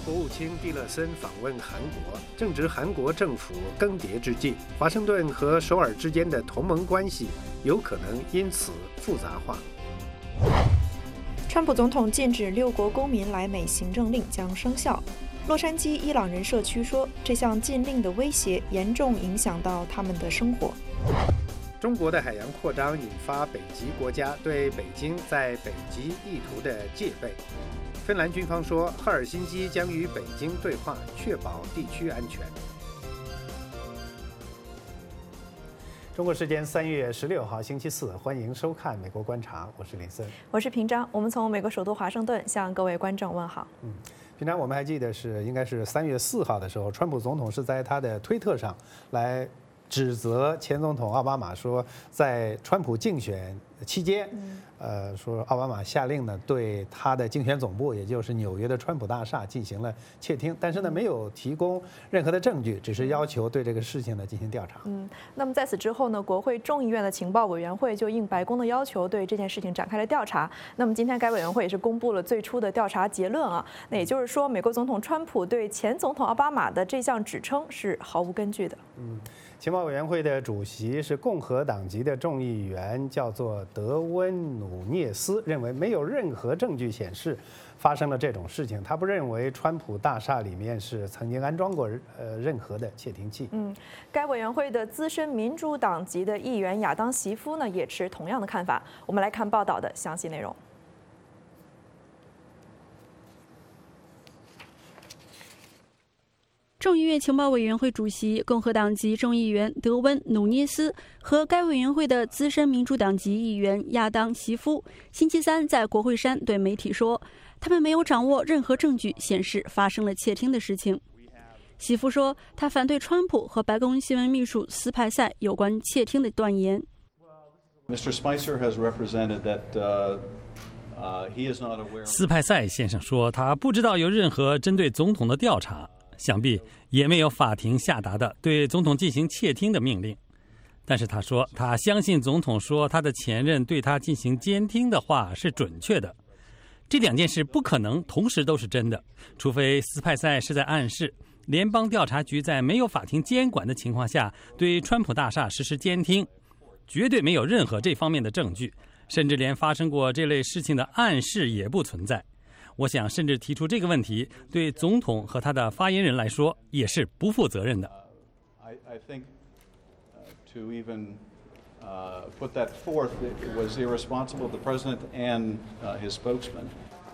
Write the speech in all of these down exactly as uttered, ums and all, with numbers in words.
国务卿蒂勒森访问韩国，正值韩国政府更迭之际，华盛顿和首尔之间的同盟关系有可能因此复杂化。 川普总统禁止六国公民来美行政令将生效。洛杉矶伊朗人社区说，这项禁令的威胁严重影响到他们的生活。 中国的海洋扩张引发北极国家对北京在北极意图的戒备。芬兰军方说，赫尔辛基将与北京对话，确保地区安全。中国时间三月十六号星期四，欢迎收看《美国观察》，我是林森， 我是平章。我们从美国首都华盛顿向各位观众问好。 嗯，平常我们还记得是应该是三月四号的时候，川普总统是在他的推特上来指责前总统奥巴马说，在川普竞选期间，呃，说奥巴马下令呢对他的竞选总部，也就是纽约的川普大厦进行了窃听，但是呢没有提供任何的证据，只是要求对这个事情呢进行调查。 嗯，那么在此之后呢，国会众议院的情报委员会就应白宫的要求对这件事情展开了调查。那么今天该委员会也是公布了最初的调查结论啊，那也就是说，美国总统川普对前总统奥巴马的这项指称是毫无根据的。 嗯。情报委员会的主席是共和党籍的众议员，叫做德温努涅斯，认为没有任何证据显示发生了这种事情。他不认为川普大厦里面是曾经安装过呃任何的窃听器。 嗯，该委员会的资深民主党籍的议员亚当·席夫呢，也持同样的看法。我们来看报道的详细内容。 众议院情报委员会主席、共和党籍众议员德温·努涅斯和该委员会的资深民主党籍议员亚当·席夫星期三在国会山对媒体说，他们没有掌握任何证据显示发生了窃听的事情。席夫说，他反对川普和白宫新闻秘书斯派塞有关窃听的断言。 斯派塞先生说，他不知道有任何针对总统的调查。想必也没有法庭下达的对总统进行窃听的命令，但是他说他相信总统说他的前任对他进行监听的话是准确的。这两件事不可能同时都是真的，除非斯派塞是在暗示联邦调查局在没有法庭监管的情况下对川普大厦实施监听，绝对没有任何这方面的证据，甚至连发生过这类事情的暗示也不存在。我想，甚至提出这个问题，对总统和他的发言人来说也是不负责任的。 I, I think, uh, to even uh, put that forth, it was irresponsible of the president and uh, his spokesman.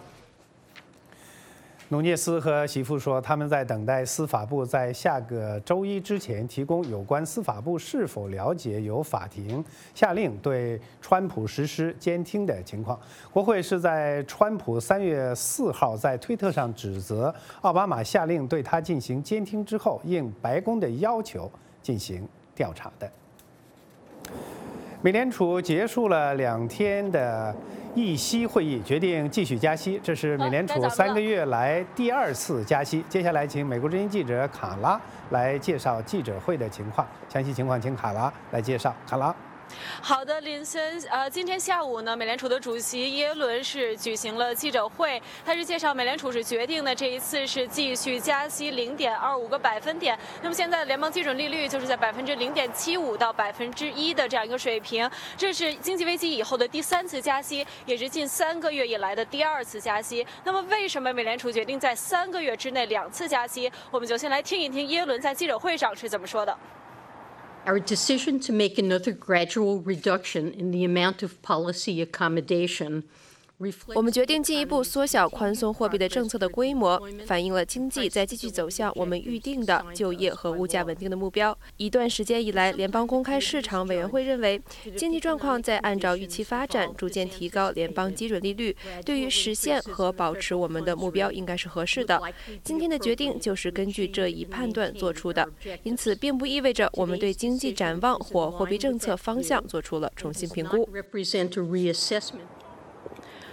努涅斯和席夫说，他们在等待司法部在下个周一之前提供有关司法部是否了解有法庭下令对川普实施监听的情况。国会是在川普三月四号在推特上指责奥巴马下令对他进行监听之后，应白宫的要求进行调查的。美联储结束了两天的议息会议，决定继续加息，这是美联储三个月来第二次加息。接下来，请美国之音记者卡拉来介绍记者会的情况。详细情况，请卡拉来介绍。卡拉。 好的，林森，呃，今天下午呢，美联储的主席耶伦是举行了记者会，他是介绍美联储是决定的这一次是继续加息零点二五个百分点。那么现在联邦基准利率就是在百分之零点七五到百分之一的这样一个水平，这是经济危机以后的第三次加息，也是近三个月以来的第二次加息。那么为什么美联储决定在三个月之内两次加息？我们就先来听一听耶伦在记者会上是怎么说的。 Our decision to make another gradual reduction in the amount of policy accommodation 我们决定进一步缩小宽松货币的政策的规模，反映了经济在继续走向我们预定的就业和物价稳定的目标。一段时间以来，联邦公开市场委员会认为，经济状况在按照预期发展，逐渐提高联邦基准利率，对于实现和保持我们的目标应该是合适的。今天的决定就是根据这一判断做出的，因此并不意味着我们对经济展望或货币政策方向做出了重新评估。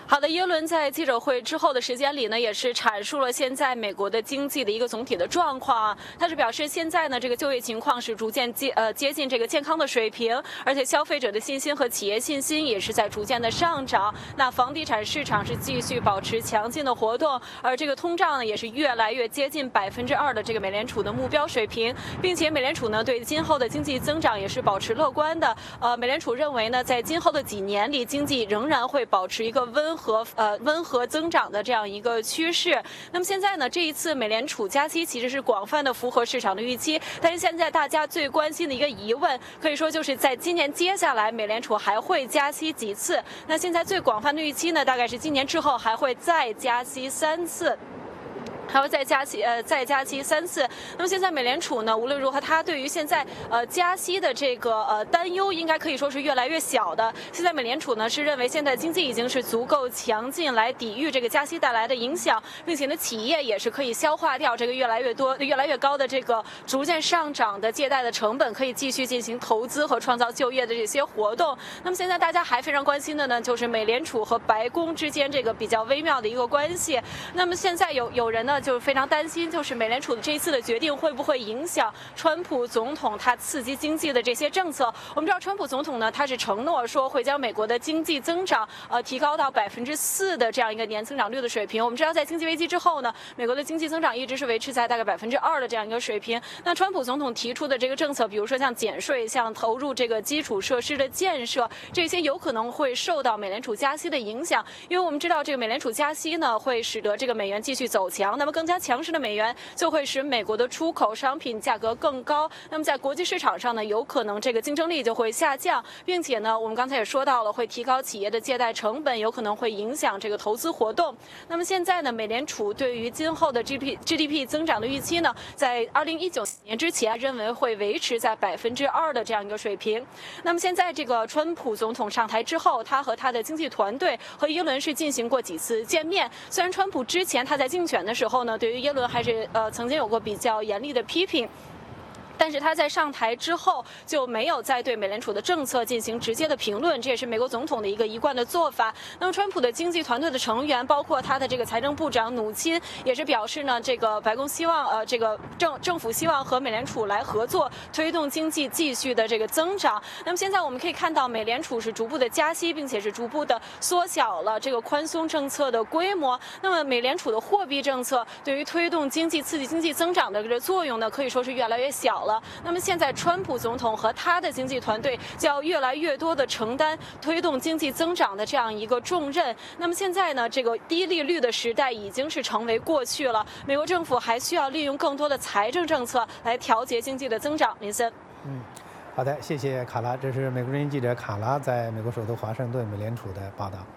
好的，耶伦在记者会之后的时间里呢，也是阐述了现在美国的经济的一个总体的状况。他是表示，现在呢这个就业情况是逐渐接呃接近这个健康的水平，而且消费者的信心和企业信心也是在逐渐的上涨。那房地产市场是继续保持强劲的活动，而这个通胀呢也是越来越接近百分之二的这个美联储的目标水平，并且美联储呢对今后的经济增长也是保持乐观的。呃，美联储认为呢，在今后的几年里，经济仍然会保持一个温和呃温和增长的这样一个趋势。那么现在呢，这一次美联储加息其实是广泛的符合市场的预期，但是现在大家最关心的一个疑问，可以说就是在今年接下来美联储还会加息几次？那现在最广泛的预期呢，大概是今年之后还会再加息三次。还会再加息，呃，再加息三次。那么现在美联储呢，无论如何，它对于现在呃加息的这个呃担忧，应该可以说是越来越小的。现在美联储呢是认为现在经济已经是足够强劲来抵御这个加息带来的影响，并且呢，企业也是可以消化掉这个越来越多、越来越高的这个逐渐上涨的借贷的成本，可以继续进行投资和创造就业的这些活动。那么现在大家还非常关心的呢，就是美联储和白宫之间这个比较微妙的一个关系。那么现在有有人呢，就是非常担心，就是美联储的这一次的决定会不会影响川普总统他刺激经济的这些政策。我们知道，川普总统呢，他是承诺说会将美国的经济增长呃提高到百分之四的这样一个年增长率的水平。我们知道，在经济危机之后呢，美国的经济增长一直是维持在大概百分之二的这样一个水平。那川普总统提出的这个政策，比如说像减税、像投入这个基础设施的建设，这些有可能会受到美联储加息的影响。因为我们知道，这个美联储加息呢，会使得这个美元继续走强，那么更加强势的美元就会使美国的出口商品价格更高，那么在国际市场上呢，有可能这个竞争力就会下降，并且呢，我们刚才也说到了，会提高企业的借贷成本，有可能会影响这个投资活动。那么现在呢，美联储对于今后的 G D P G D P 增长的预期呢，在二零一九年之前认为会维持在百分之二的这样一个水平。那么现在这个川普总统上台之后，他和他的经济团队和耶伦是进行过几次见面。虽然川普之前他在竞选的时候呢，对于耶伦还是呃曾经有过比较严厉的批评，但是他在上台之后就没有再对美联储的政策进行直接的评论，这也是美国总统的一个一贯的做法。那么川普的经济团队的成员，包括他的这个财政部长努钦，也是表示呢，这个白宫希望呃这个政政府希望和美联储来合作，推动经济继续的这个增长。那么现在我们可以看到，美联储是逐步的加息，并且是逐步的缩小了这个宽松政策的规模。那么美联储的货币政策对于推动经济、刺激经济增长的这个作用呢，可以说是越来越小了。那么现在，川普总统和他的经济团队就要越来越多的承担推动经济增长的这样一个重任。那么现在呢，这个低利率的时代已经是成为过去了。美国政府还需要利用更多的财政政策来调节经济的增长。林森， 嗯，好的，谢谢卡拉。这是美国之音记者卡拉在美国首都华盛顿美联储的报道。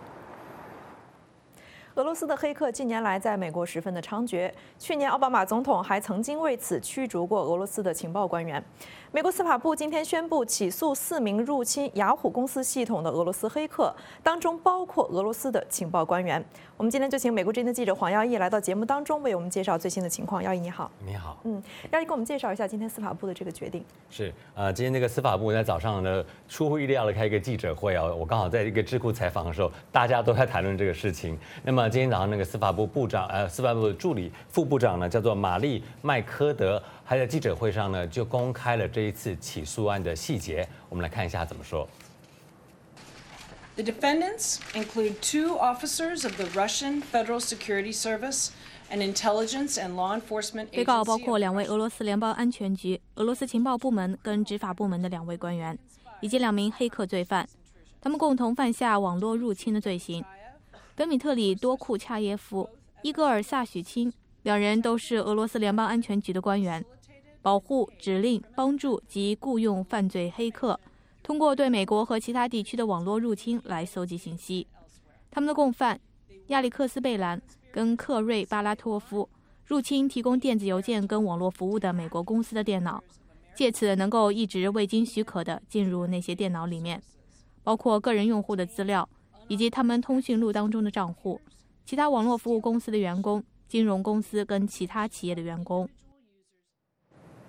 俄罗斯的黑客近年来在美国十分的猖獗，去年奥巴马总统还曾经为此驱逐过俄罗斯的情报官员。美国司法部今天宣布起诉四名入侵雅虎公司系统的俄罗斯黑客，当中包括俄罗斯的情报官员。我们今天就请美国之音的记者黄耀义来到节目当中，为我们介绍最新的情况。耀义你好。 你好。 嗯，耀义给我们介绍一下今天司法部的这个决定。 是，呃，今天这个司法部在早上呢，出乎意料的开一个记者会啊，我刚好在一个智库采访的时候，大家都在谈论这个事情。那么今天早上那个司法部部长，呃，司法部的助理副部长呢，叫做玛丽麦科德，还在记者会上呢就公开了这一次起诉案的细节。我们来看一下怎么说。 The defendants include two officers of the Russian Federal Security Service and intelligence and law enforcement agency. 被告包括两位俄罗斯联邦安全局、俄罗斯情报部门跟执法部门的两位官员，以及两名黑客罪犯，他们共同犯下网络入侵的罪行。德米特里多库恰耶夫、伊戈尔萨许钦两人都是俄罗斯联邦安全局的官员，保护、指令、帮助及雇佣犯罪黑客，通过对美国和其他地区的网络入侵来搜集信息。他们的共犯亚历克斯·贝兰跟克瑞·巴拉托夫入侵提供电子邮件跟网络服务的美国公司的电脑，借此能够一直未经许可地进入那些电脑里面，包括个人用户的资料以及他们通讯录当中的账户、其他网络服务公司的员工、金融公司跟其他企业的员工。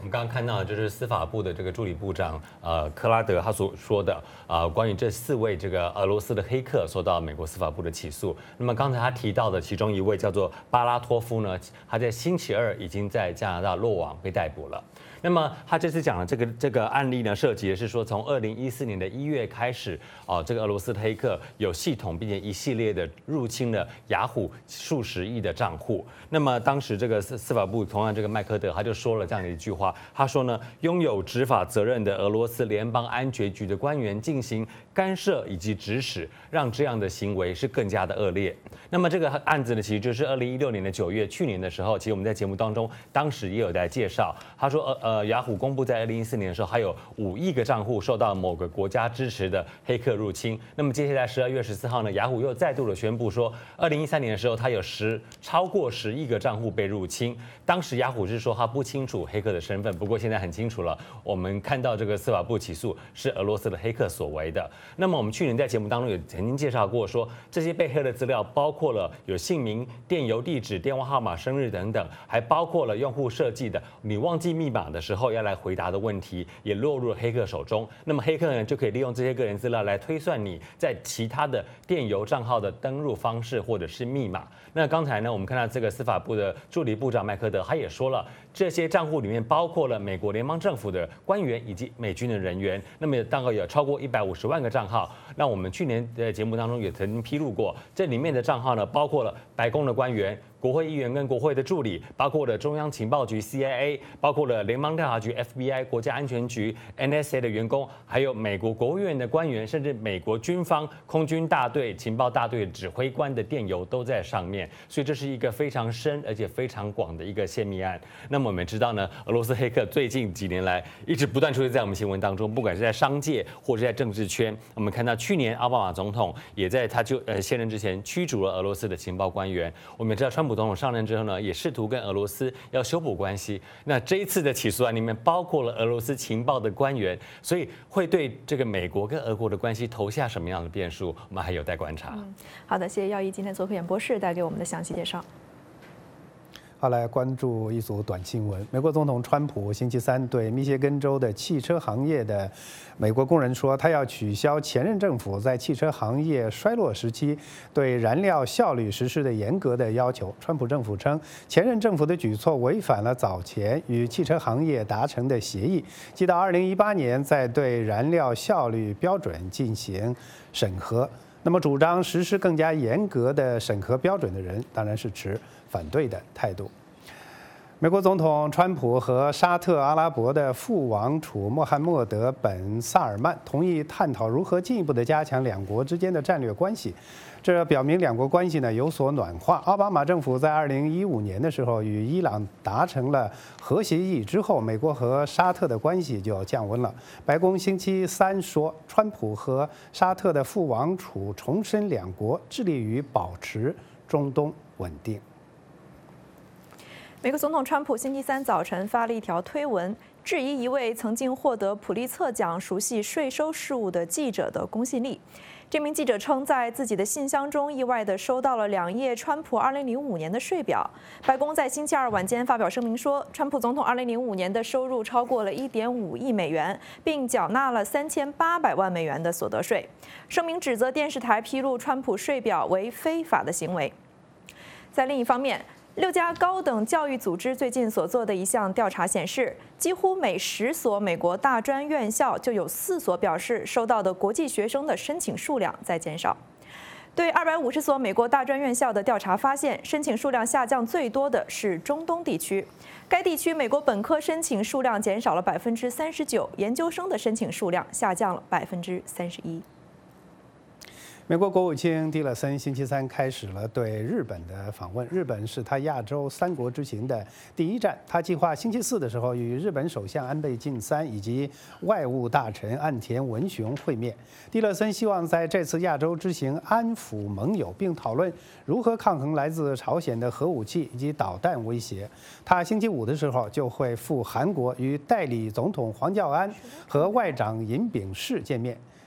我们刚刚看到的就是司法部的这个助理部长呃克拉德他所说的啊、呃，关于这四位这个俄罗斯的黑客受到美国司法部的起诉。那么刚才他提到的其中一位叫做巴拉托夫呢，他在星期二已经在加拿大落网被逮捕了。那么他这次讲的这个这个案例呢，涉及的是说，从二零一四年的一月开始，哦，这个俄罗斯的黑客有系统并且一系列的入侵了雅虎数十亿的账户。那么当时这个司司法部同样这个麦科德他就说了这样的一句话，他说呢，拥有执法责任的俄罗斯联邦安全局的官员进行干涉以及指使，让这样的行为是更加的恶劣。那么这个案子呢，其实就是二零一六年的九月，去年的时候，其实我们在节目当中当时也有在介绍，他说呃呃。呃，雅虎公布在二零一四年的时候，还有五亿个账户受到某个国家支持的黑客入侵。那么接下来十二月十四号呢，雅虎又再度的宣布说，二零一三年的时候，它有十超过十亿个账户被入侵。当时雅虎是说它不清楚黑客的身份，不过现在很清楚了。我们看到这个司法部起诉是俄罗斯的黑客所为的。那么我们去年在节目当中也曾经介绍过说，这些被黑的资料包括了有姓名、电邮地址、电话号码、生日等等，还包括了用户设计的你忘记密码的时候要来回答的问题，也落入了黑客手中。那么黑客呢，就可以利用这些个人资料来推算你在其他的电邮账号的登入方式或者是密码。那刚才呢，我们看到这个司法部的助理部长麦科德，他也说了，这些账户里面包括了美国联邦政府的官员以及美军的人员，那么大概有超过一百五十万个账号。那我们去年的节目当中也曾经披露过，这里面的账号呢，包括了白宫的官员、国会议员跟国会的助理，包括了中央情报局 C I A， 包括了联邦调查局 F B I、国家安全局 N S A 的员工，还有美国国务院的官员，甚至美国军方空军大队、情报大队指挥官的电邮都在上面。所以这是一个非常深而且非常广的一个泄密案。那么我们知道呢，俄罗斯黑客最近几年来一直不断出现在我们新闻当中，不管是在商界或者在政治圈。我们看到去年奥巴马总统也在他就呃卸任之前驱逐了俄罗斯的情报官员。我们知道川普总统上任之后呢，也试图跟俄罗斯要修补关系。那这一次的起诉案里面包括了俄罗斯情报的官员，所以会对这个美国跟俄国的关系投下什么样的变数，我们还有待观察。 嗯，好的，谢谢耀一今天做客演播室带给我们的详细介绍。 好，来关注一组短新闻。美国总统川普星期三对密歇根州的汽车行业的美国工人说，他要取消前任政府在汽车行业衰落时期对燃料效率实施的严格的要求。川普政府称，前任政府的举措违反了早前与汽车行业达成的协议，即到二零一八年再对燃料效率标准进行审核。那么，主张实施更加严格的审核标准的人，当然是持反对的态度。美国总统川普和沙特阿拉伯的副王储穆罕默德·本·萨尔曼同意探讨如何进一步的加强两国之间的战略关系。这表明两国关系呢有所暖化。奥巴马政府在二零一五年的时候与伊朗达成了核协议之后，美国和沙特的关系就降温了。白宫星期三说，川普和沙特的副王储重申两国致力于保持中东稳定。 美国总统川普星期三早晨发了一条推文，质疑一位曾经获得普利策奖、熟悉税收事务的记者的公信力。这名记者称，在自己的信箱中意外地收到了两页川普二零零五年的税表。白宫在星期二晚间发表声明说，川普总统二零零五年的收入超过了一点五亿美元，并缴纳了三千八百万美元的所得税。声明指责电视台披露川普税表为非法的行为。在另一方面，六家高等教育组织最近所做的一项调查显示，几乎每十所美国大专院校就有四所表示收到的国际学生的申请数量在减少。对二百五十所美国大专院校的调查发现，申请数量下降最多的是中东地区。该地区美国本科申请数量减少了百分之三十九，研究生的申请数量下降了百分之三十一。 美国国务卿蒂勒森星期三开始了对日本的访问。日本是他亚洲三国之行的第一站。他计划星期四的时候与日本首相安倍晋三以及外务大臣岸田文雄会面。蒂勒森希望在这次亚洲之行安抚盟友，并讨论如何抗衡来自朝鲜的核武器以及导弹威胁。他星期五的时候就会赴韩国与代理总统黄教安和外长尹炳世见面。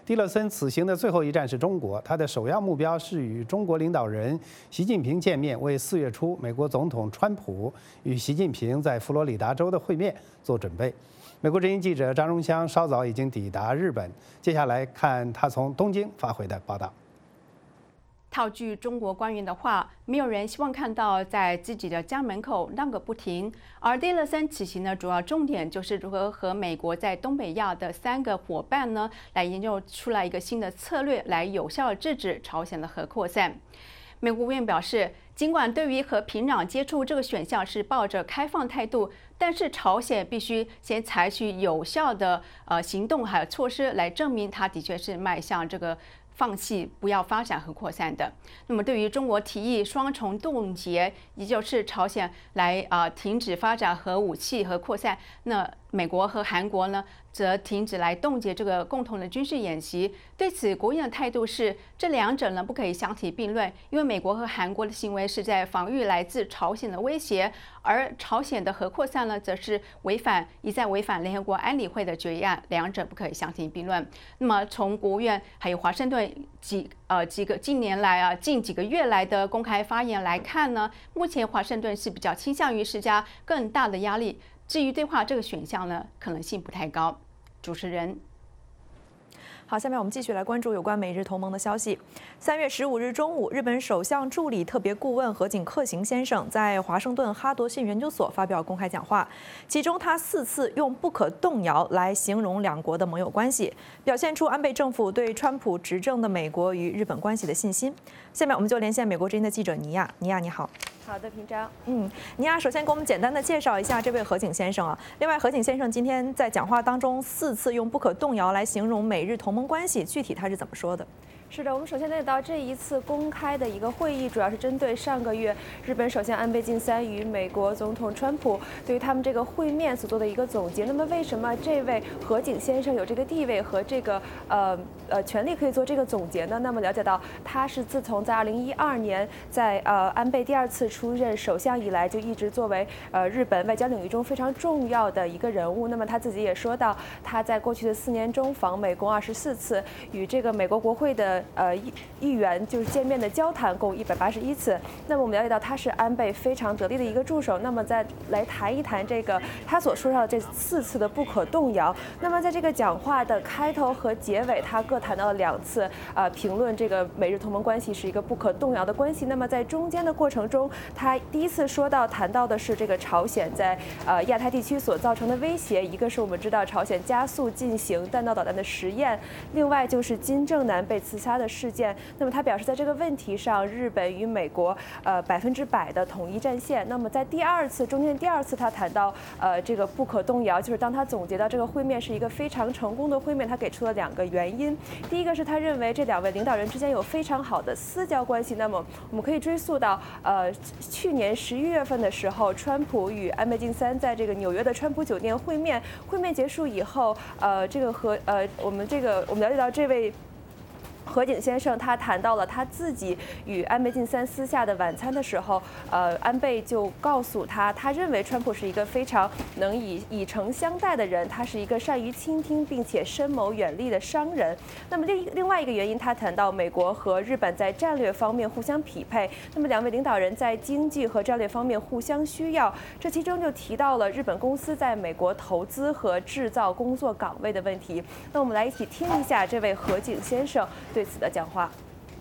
蒂勒森此行的最后一站是中国，他的首要目标是与中国领导人习近平见面，为四月初美国总统川普与习近平在佛罗里达州的会面做准备。美国之音记者张荣香稍早已经抵达日本，接下来看他从东京发回的报道。 套句中国官员的话，没有人希望看到在自己的家门口闹个不停。而蒂勒森此行的主要重点就是如何和美国在东北亚的三个伙伴呢，来研究出来一个新的策略，来有效制止朝鲜的核扩散。美国国务院表示，尽管对于和平壤接触这个选项是抱着开放态度，但是朝鲜必须先采取有效的呃行动还有措施来证明它的确是迈向这个放弃不要发展核扩散的。那么对于中国提议双重冻结，也就是朝鲜来啊、呃、停止发展核武器和扩散，那美国和韩国呢则停止来冻结这个共同的军事演习。对此，国务院的态度是这两者呢不可以相提并论，因为美国和韩国的行为是在防御来自朝鲜的威胁，而朝鲜的核扩散呢则是违反一再违反联合国安理会的决议案，两者不可以相提并论。那么从国务院还有华盛顿几呃几个近年来啊近几个月来的公开发言来看呢，目前华盛顿是比较倾向于施加更大的压力。至于对话这个选项呢，可能性不太高。主持人。 好，下面我们继续来关注有关美日同盟的消息。三月十五日中午，日本首相助理特别顾问河井克行先生在华盛顿哈德逊研究所发表公开讲话，其中他四次用不可动摇来形容两国的盟友关系，表现出安倍政府对川普执政的美国与日本关系的信心。下面我们就连线美国之音的记者尼亚，尼亚你好。 好的，平章。 嗯，尼亚首先给我们简单的介绍一下这位河井先生啊。另外，河井先生今天在讲话当中四次用不可动摇来形容美日同盟关系，具体他是怎么说的？ 是的，我们首先了解到这一次公开的一个会议，主要是针对上个月日本首相安倍晋三与美国总统川普对于他们这个会面所做的一个总结。那么，为什么这位河井先生有这个地位和这个呃呃权利可以做这个总结呢？那么了解到，他是自从在二零一二年在呃安倍第二次出任首相以来，就一直作为呃日本外交领域中非常重要的一个人物。那么他自己也说到，他在过去的四年中访美共二十四次，与这个美国国会的呃议议员就是见面的交谈共一百八十一次。那么我们了解到他是安倍非常得力的一个助手。那么再来谈一谈这个他所说到的这四次的不可动摇。那么在这个讲话的开头和结尾，他各谈到了两次呃评论这个美日同盟关系是一个不可动摇的关系。那么在中间的过程中，他第一次说到谈到的是这个朝鲜在呃亚太地区所造成的威胁，一个是我们知道朝鲜加速进行弹道导弹的实验，另外就是金正男被刺杀的事件。那么他表示，在这个问题上，日本与美国呃百分之百的统一战线。那么在第二次中间第二次，他谈到呃这个不可动摇，就是当他总结到这个会面是一个非常成功的会面，他给出了两个原因。第一个是他认为这两位领导人之间有非常好的私交关系。那么我们可以追溯到呃去年十一月份的时候，川普与安倍晋三在这个纽约的川普酒店会面。会面结束以后，呃这个和呃我们这个我们了解到这位河井先生他谈到了他自己与安倍晋三私下的晚餐的时候，呃，安倍就告诉他，他认为川普是一个非常能以以诚相待的人，他是一个善于倾听并且深谋远虑的商人。那么另另外一个原因，他谈到美国和日本在战略方面互相匹配，那么两位领导人在经济和战略方面互相需要，这其中就提到了日本公司在美国投资和制造工作岗位的问题。那我们来一起听一下这位河井先生对此的讲话。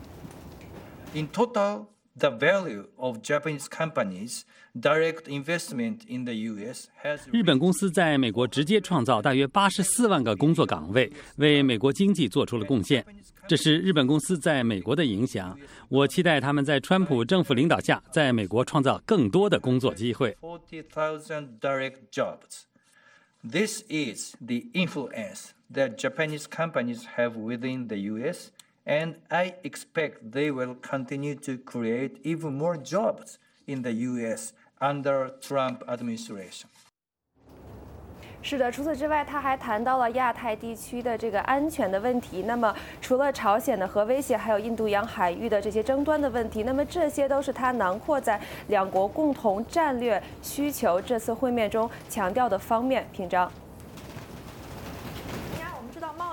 In total, the value of Japanese companies' direct investment in the U S has. 日本公司在美国直接创造大约八十四万个工作岗位，为美国经济做出了贡献。这是日本公司在美国的影响。我期待他们在川普政府领导下，在美国创造更多的工作机会。 forty thousand direct jobs. This is the influence that Japanese companies have within the U S, and I expect they will continue to create even more jobs in the U S under Trump administration. 是的，除此之外，他还谈到了亚太地区的这个安全的问题。那么，除了朝鲜的核威胁，还有印度洋海域的这些争端的问题，那么这些都是他囊括在两国共同战略需求这次会面中强调的方面。平章。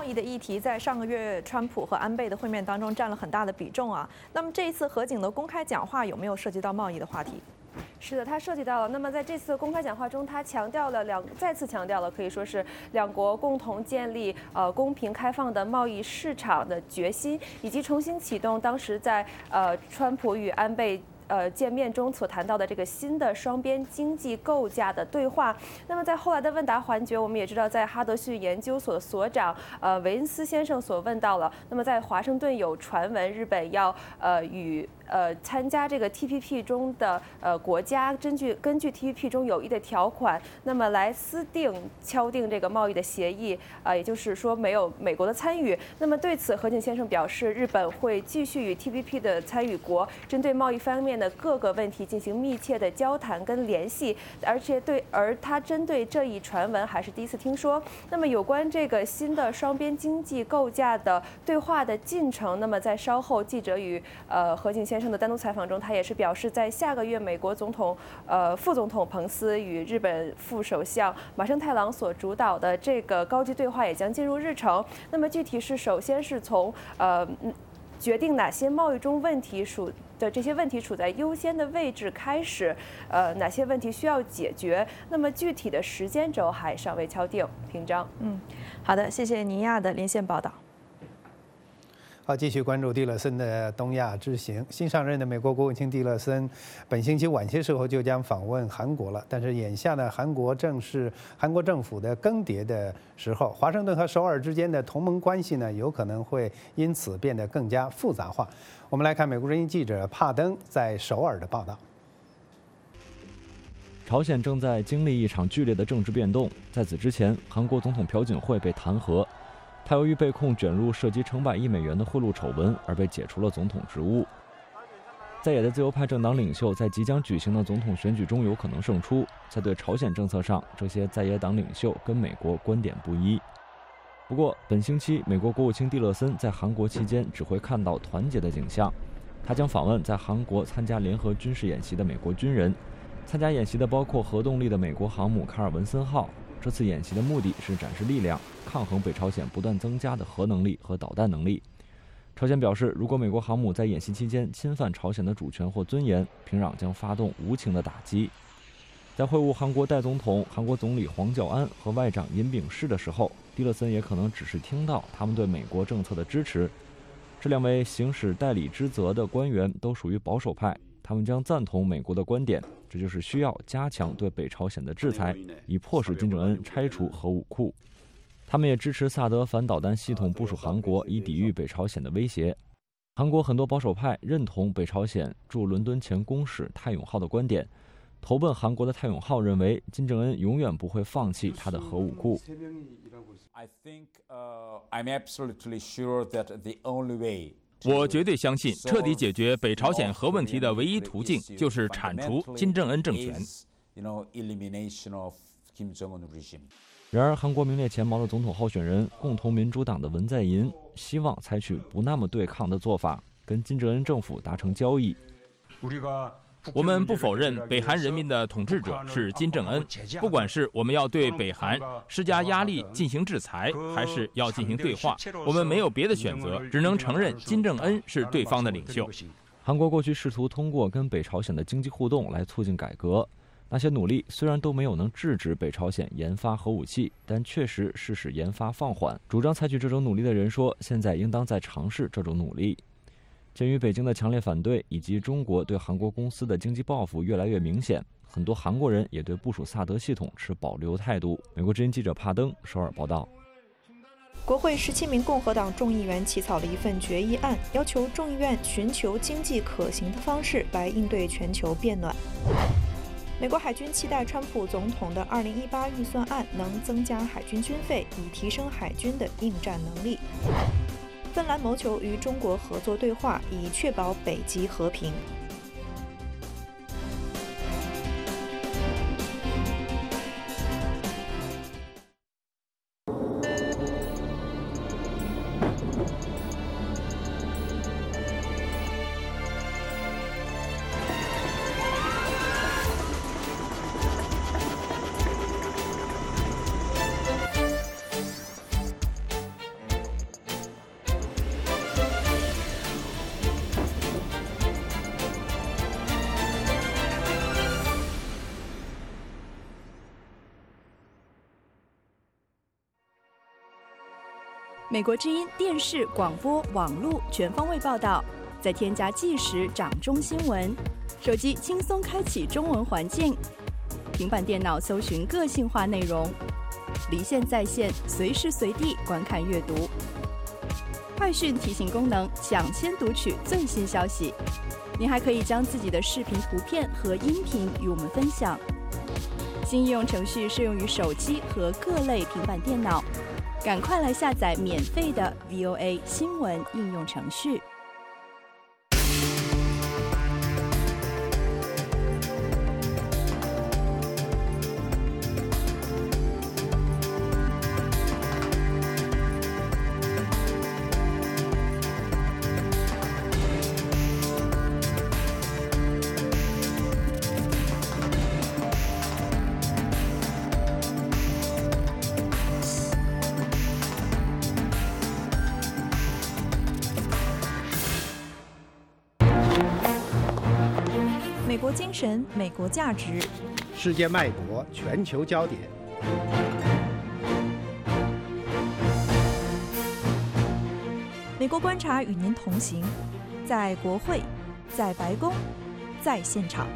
贸易的议题在上个月川普和安倍的会面当中占了很大的比重啊。那么这一次何景的公开讲话有没有涉及到贸易的话题？ 是的，他涉及到了。那么在这次公开讲话中，他强调了两，再次强调了可以说是两国共同建立呃公平开放的贸易市场的决心，以及重新启动当时在呃川普与安倍。呃，见面中所谈到的这个新的双边经济构架的对话。那么在后来的问答环节，我们也知道，在哈德逊研究所所长呃韦恩斯先生所问到了。那么在华盛顿有传闻，日本要呃与呃参加这个 T P P 中的呃国家，根据根据 T P P 中有益的条款，那么来私定敲定这个贸易的协议。啊、呃，也就是说没有美国的参与。那么对此，何景先生表示，日本会继续与 T P P 的参与国针对贸易方面的各个问题进行密切的交谈跟联系，而且对，而他针对这一传闻还是第一次听说。那么有关这个新的双边经济构架的对话的进程，那么在稍后记者与呃何景先生的单独采访中，他也是表示，在下个月美国总统呃副总统彭斯与日本副首相麻生太郎所主导的这个高级对话也将进入日程。那么具体是首先是从呃。决定哪些贸易中问题属的这些问题处在优先的位置开始，呃，哪些问题需要解决？那么具体的时间轴还尚未敲定。平章， 嗯，好的，谢谢尼亚的连线报道。 好，继续关注蒂勒森的东亚之行。新上任的美国国务卿蒂勒森，本星期晚些时候就将访问韩国了。但是眼下呢，韩国正是韩国政府的更迭的时候，华盛顿和首尔之间的同盟关系呢，有可能会因此变得更加复杂化。我们来看美国之音记者帕登在首尔的报道。 朝鲜正在经历一场剧烈的政治变动，在此之前，韩国总统朴槿惠被弹劾。他由于被控卷入涉及成百亿美元的贿赂丑闻而被解除了总统职务。在野的自由派政党领袖在即将举行的总统选举中有可能胜出。在对朝鲜政策上，这些在野党领袖跟美国观点不一。不过，本星期美国国务卿蒂勒森在韩国期间只会看到团结的景象。他将访问在韩国参加联合军事演习的美国军人。参加演习的包括核动力的美国航母卡尔文森号。这次演习的目的是展示力量，抗衡北朝鲜不断增加的核能力和导弹能力。朝鲜表示，如果美国航母在演习期间侵犯朝鲜的主权或尊严，平壤将发动无情的打击。在会晤韩国代总统、韩国总理黄教安和外长尹炳世的时候，蒂勒森也可能只是听到他们对美国政策的支持。这两位行使代理职责的官员都属于保守派，他们将赞同美国的观点，这就是需要加强对北朝鲜的制裁，以迫使金正恩拆除核武库。他们也支持萨德反导弹系统部署韩国，以抵御北朝鲜的威胁。韩国很多保守派认同北朝鲜驻伦敦前公使泰永浩的观点。投奔韩国的泰永浩认为，金正恩永远不会放弃他的核武库。 I think, uh, I'm absolutely sure that the only way 我绝对相信，彻底解决北朝鲜核问题的唯一途径就是铲除金正恩政权。 然而，韩国名列前茅的总统候选人共同民主党的文在寅希望采取不那么对抗的做法，跟金正恩政府达成交易。 我们不否认北韩人民的统治者是金正恩，不管是我们要对北韩施加压力进行制裁，还是要进行对话，我们没有别的选择，只能承认金正恩是对方的领袖。 韩国过去试图通过跟北朝鲜的经济互动来促进改革，那些努力虽然都没有能制止北朝鲜研发核武器，但确实是使研发放缓。主张采取这种努力的人说，现在应当再尝试这种努力。鉴于北京的强烈反对以及中国对韩国公司的经济报复越来越明显，很多韩国人也对部署萨德系统持保留态度。美国之音记者帕登首尔报道。 国会十七名共和党众议员起草了一份决议案，要求众议院寻求经济可行的方式来应对全球变暖。美国海军期待川普总统的二零一八预算案能增加海军军费，以提升海军的应战能力。芬兰谋求与中国合作对话，以确保北极和平。 美国之音电视、广播、网络全方位报道，再添加即时掌中新闻，手机轻松开启中文环境，平板电脑搜寻个性化内容，离线在线，随时随地观看阅读。快讯提醒功能，抢先读取最新消息。您还可以将自己的视频、图片和音频与我们分享。新应用程序适用于手机和各类平板电脑，赶快来下载免费的 V O A 新闻应用程序。 美国精神，美国价值， 世界脉搏，全球焦点。 美国观察与您同行，在国会，在白宫，在现场。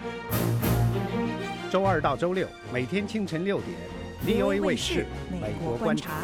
周二到周六，每天清晨六点 ，V O A 卫视《美国观察》。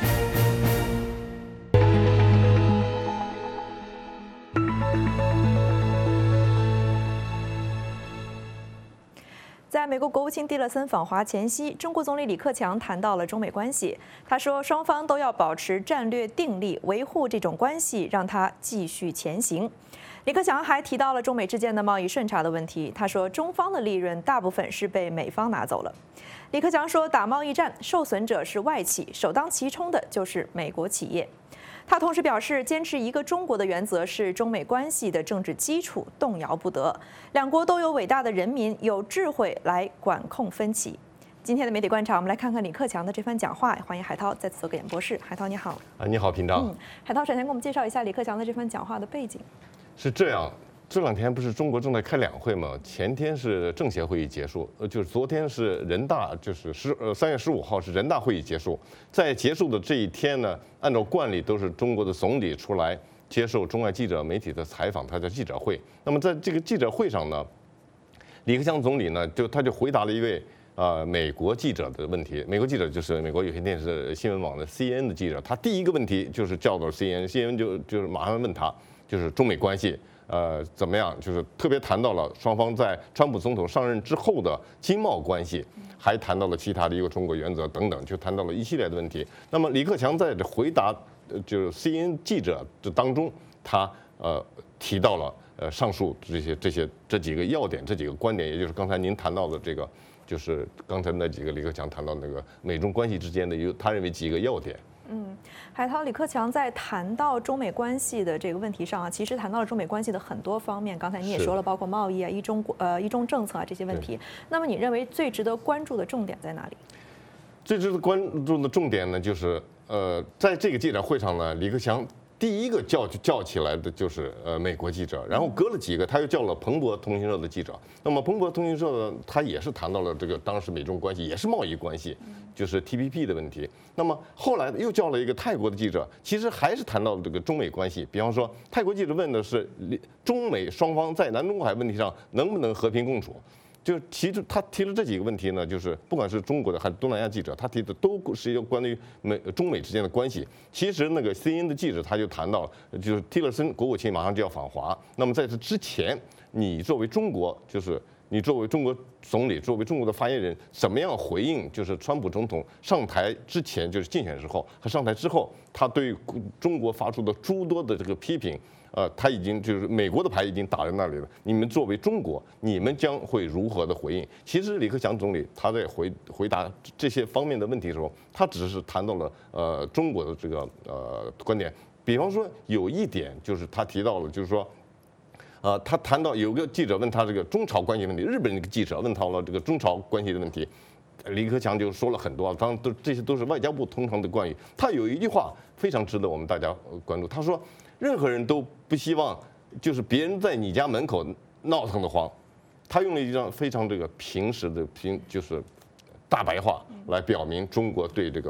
在美国国务卿蒂勒森访华前夕，中国总理李克强谈到了中美关系。他说，双方都要保持战略定力，维护这种关系，让它继续前行。李克强还提到了中美之间的贸易顺差的问题。他说，中方的利润大部分是被美方拿走了。李克强说，打贸易战受损者是外企，首当其冲的就是美国企业。他同时表示，坚持一个中国的原则是中美关系的政治基础，动摇不得。两国都有伟大的人民，有智慧来管控分歧。今天的媒体观察，我们来看看李克强的这番讲话。欢迎海涛再次做个演播室。海涛你好。 啊，你好，平章。 嗯，海涛首先给我们介绍一下李克强的这番讲话的背景。 是这样。这两天不是中国正在开两会吗？前天是政协会议结束，呃，就是昨天是人大，就是十呃三月十五号是人大会议结束。在结束的这一天呢，按照惯例都是中国的总理出来接受中外记者媒体的采访，他叫记者会。那么在这个记者会上呢，李克强总理呢就他就回答了一位呃美国记者的问题。美国记者就是美国有线电视新闻网的 C N N 的记者，他第一个问题就是叫到 C N N，C N N 就就是马上问他，就是中美关系。呃，怎么样？就是特别谈到了双方在川普总统上任之后的经贸关系，还谈到了其他的一个中国原则等等，就谈到了一系列的问题。那么李克强在回答就是 C N N 记者的当中，他呃提到了呃上述这些这些这几个要点，这几个观点，也就是刚才您谈到的这个，就是刚才那几个李克强谈到那个美中关系之间的有他认为几个要点。 嗯，海涛，李克强在谈到中美关系的这个问题上啊，其实谈到了中美关系的很多方面。刚才你也说了，包括贸易啊、一中呃一中政策啊这些问题。那么你认为最值得关注的重点在哪里？ 最值得关注的重点呢，就是呃，在这个记者会上呢，李克强第一个叫叫起来的就是呃美国记者，然后隔了几个他又叫了彭博通讯社的记者。那么彭博通讯社呢，他也是谈到了这个当时美中关系，也是贸易关系，就是 T P P 的问题。那么后来又叫了一个泰国的记者，其实还是谈到了这个中美关系。比方说，泰国记者问的是中美双方在南中国海问题上能不能和平共处。就提出他提了这几个问题呢，就是不管是中国的还是东南亚记者，他提的都是有关于美中美之间的关系。其实那个 C N N 的记者他就谈到，就是蒂勒森国务卿马上就要访华，那么在这之前，你作为中国，就是你作为中国总理，作为中国的发言人，怎么样回应？就是川普总统上台之前，就是竞选时候和上台之后，他对中国发出的诸多的这个批评。呃，他已经就是美国的牌已经打在那里了。你们作为中国，你们将会如何的回应？其实李克强总理他在回回答这些方面的问题的时候，他只是谈到了呃中国的这个呃观点。比方说有一点就是他提到了，就是说，呃，他谈到有个记者问他这个中朝关系问题，日本那个记者问到了这个中朝关系的问题，李克强就说了很多，当然都这些都是外交部通常的惯语。他有一句话非常值得我们大家关注，他说。任何人都不希望，就是别人在你家门口闹腾的慌。他用了一张非常这个平实的平，就是大白话来表明中国对这个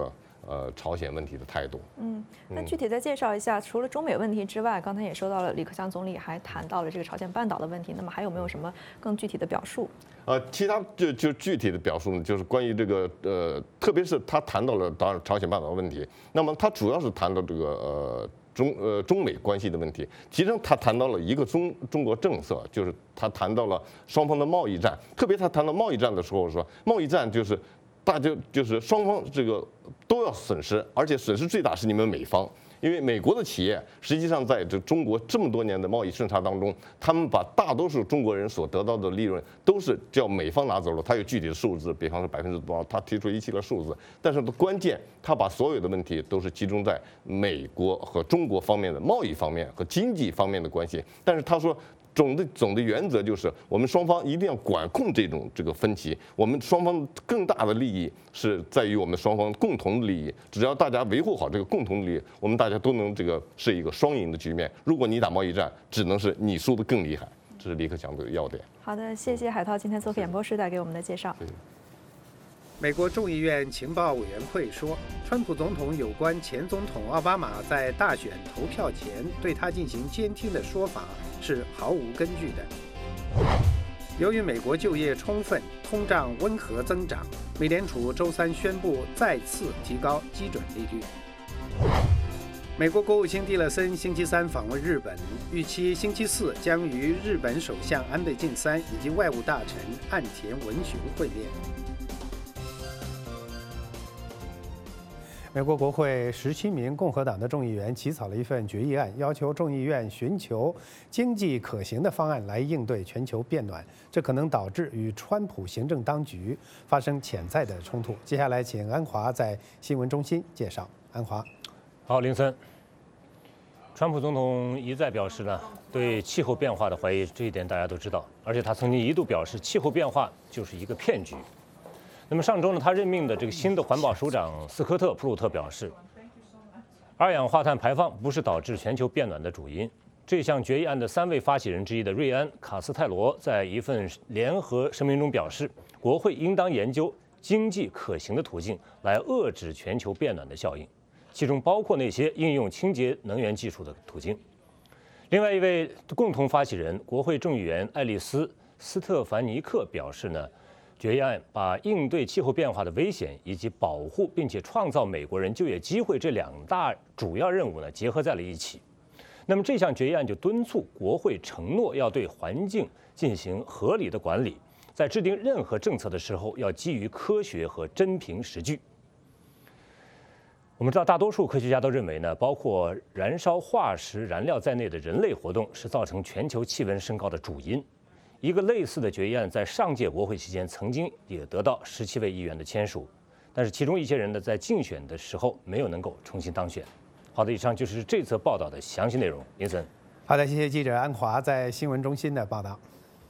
呃朝鲜问题的态度。 嗯，那具体再介绍一下，除了中美问题之外，刚才也说到了李克强总理还谈到了这个朝鲜半岛的问题，那么还有没有什么更具体的表述？ 呃，其他就就具体的表述呢，就是关于这个呃，特别是他谈到了当然朝鲜半岛的问题，那么他主要是谈到这个呃中呃中美关系的问题，其中他谈到了一个中中国政策，就是他谈到了双方的贸易战，特别他谈到贸易战的时候说，贸易战就是大家就是双方这个都要损失，而且损失最大是你们美方。因为美国的企业实际上在这中国这么多年的贸易顺差当中，他们把大多数中国人所得到的利润都是叫美方拿走了，他有具体的数字，比方说百分之多少，他提出一系列数字，但是关键他把所有的问题都是集中在美国和中国方面的贸易方面和经济方面的关系，但是他说。总的总的原则就是，我们双方一定要管控这种这个分歧。我们双方更大的利益是在于我们双方共同的利益。只要大家维护好这个共同的利益，我们大家都能这个是一个双赢的局面。如果你打贸易战，只能是你输得更厉害。这是李克强的要点。 好的，谢谢海涛今天做客演播室带给我们的介绍。 美国众议院情报委员会说，川普总统有关前总统奥巴马在大选投票前对他进行监听的说法是毫无根据的。由于美国就业充分，通胀温和增长，美联储周三宣布再次提高基准利率。美国国务卿蒂勒森星期三访问日本，预期星期四将与日本首相安倍晋三以及外务大臣岸田文雄会面。美国国会十七名共和党的众议员起草了一份决议案，要求众议院寻求经济可行的方案来应对全球变暖，这可能导致与川普行政当局发生潜在的冲突。接下来，请安华在新闻中心介绍。安华， 好，林森。川普总统一再表示呢，对气候变化的怀疑，这一点大家都知道，而且他曾经一度表示，气候变化就是一个骗局。那么上周呢，他任命的这个新的环保首长斯科特·普鲁特表示，二氧化碳排放不是导致全球变暖的主因。这项决议案的三位发起人之一的瑞安·卡斯泰罗在一份联合声明中表示，国会应当研究经济可行的途径来遏制全球变暖的效应，其中包括那些应用清洁能源技术的途径。另外一位共同发起人，国会众议员爱丽丝·斯特凡尼克表示呢，决议案把应对气候变化的危险以及保护并且创造美国人就业机会这两大主要任务呢结合在了一起。那么这项决议案就敦促国会承诺要对环境进行合理的管理，在制定任何政策的时候要基于科学和真凭实据。我们知道，大多数科学家都认为呢，包括燃烧化石燃料在内的人类活动是造成全球气温升高的主因。一个类似的决议案在上届国会期间曾经也得到十七位议员的签署，但是其中一些人呢在竞选的时候没有能够重新当选。好的，以上就是这则报道的详细内容。林森， 好的，谢谢记者安华在新闻中心的报道。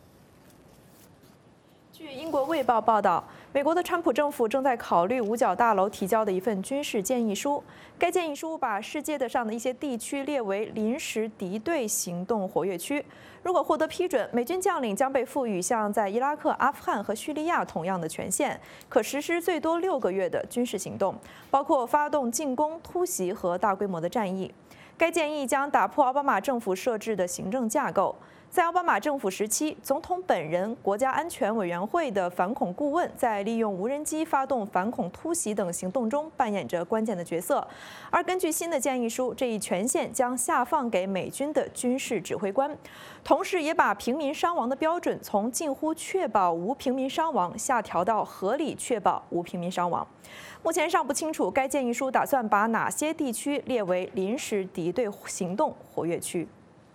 据英国《卫报》报道，美国的川普政府正在考虑五角大楼提交的一份军事建议书。该建议书把世界的上的一些地区列为临时敌对行动活跃区。如果获得批准，美军将领将被赋予像在伊拉克、阿富汗和叙利亚同样的权限，可实施最多六个月的军事行动，包括发动进攻、突袭和大规模的战役。该建议将打破奥巴马政府设置的行政架构。在奥巴马政府时期，总统本人、国家安全委员会的反恐顾问在利用无人机发动反恐突袭等行动中扮演着关键的角色。而根据新的建议书，这一权限将下放给美军的军事指挥官，同时也把平民伤亡的标准从近乎确保无平民伤亡下调到合理确保无平民伤亡。目前尚不清楚该建议书打算把哪些地区列为临时敌对行动活跃区。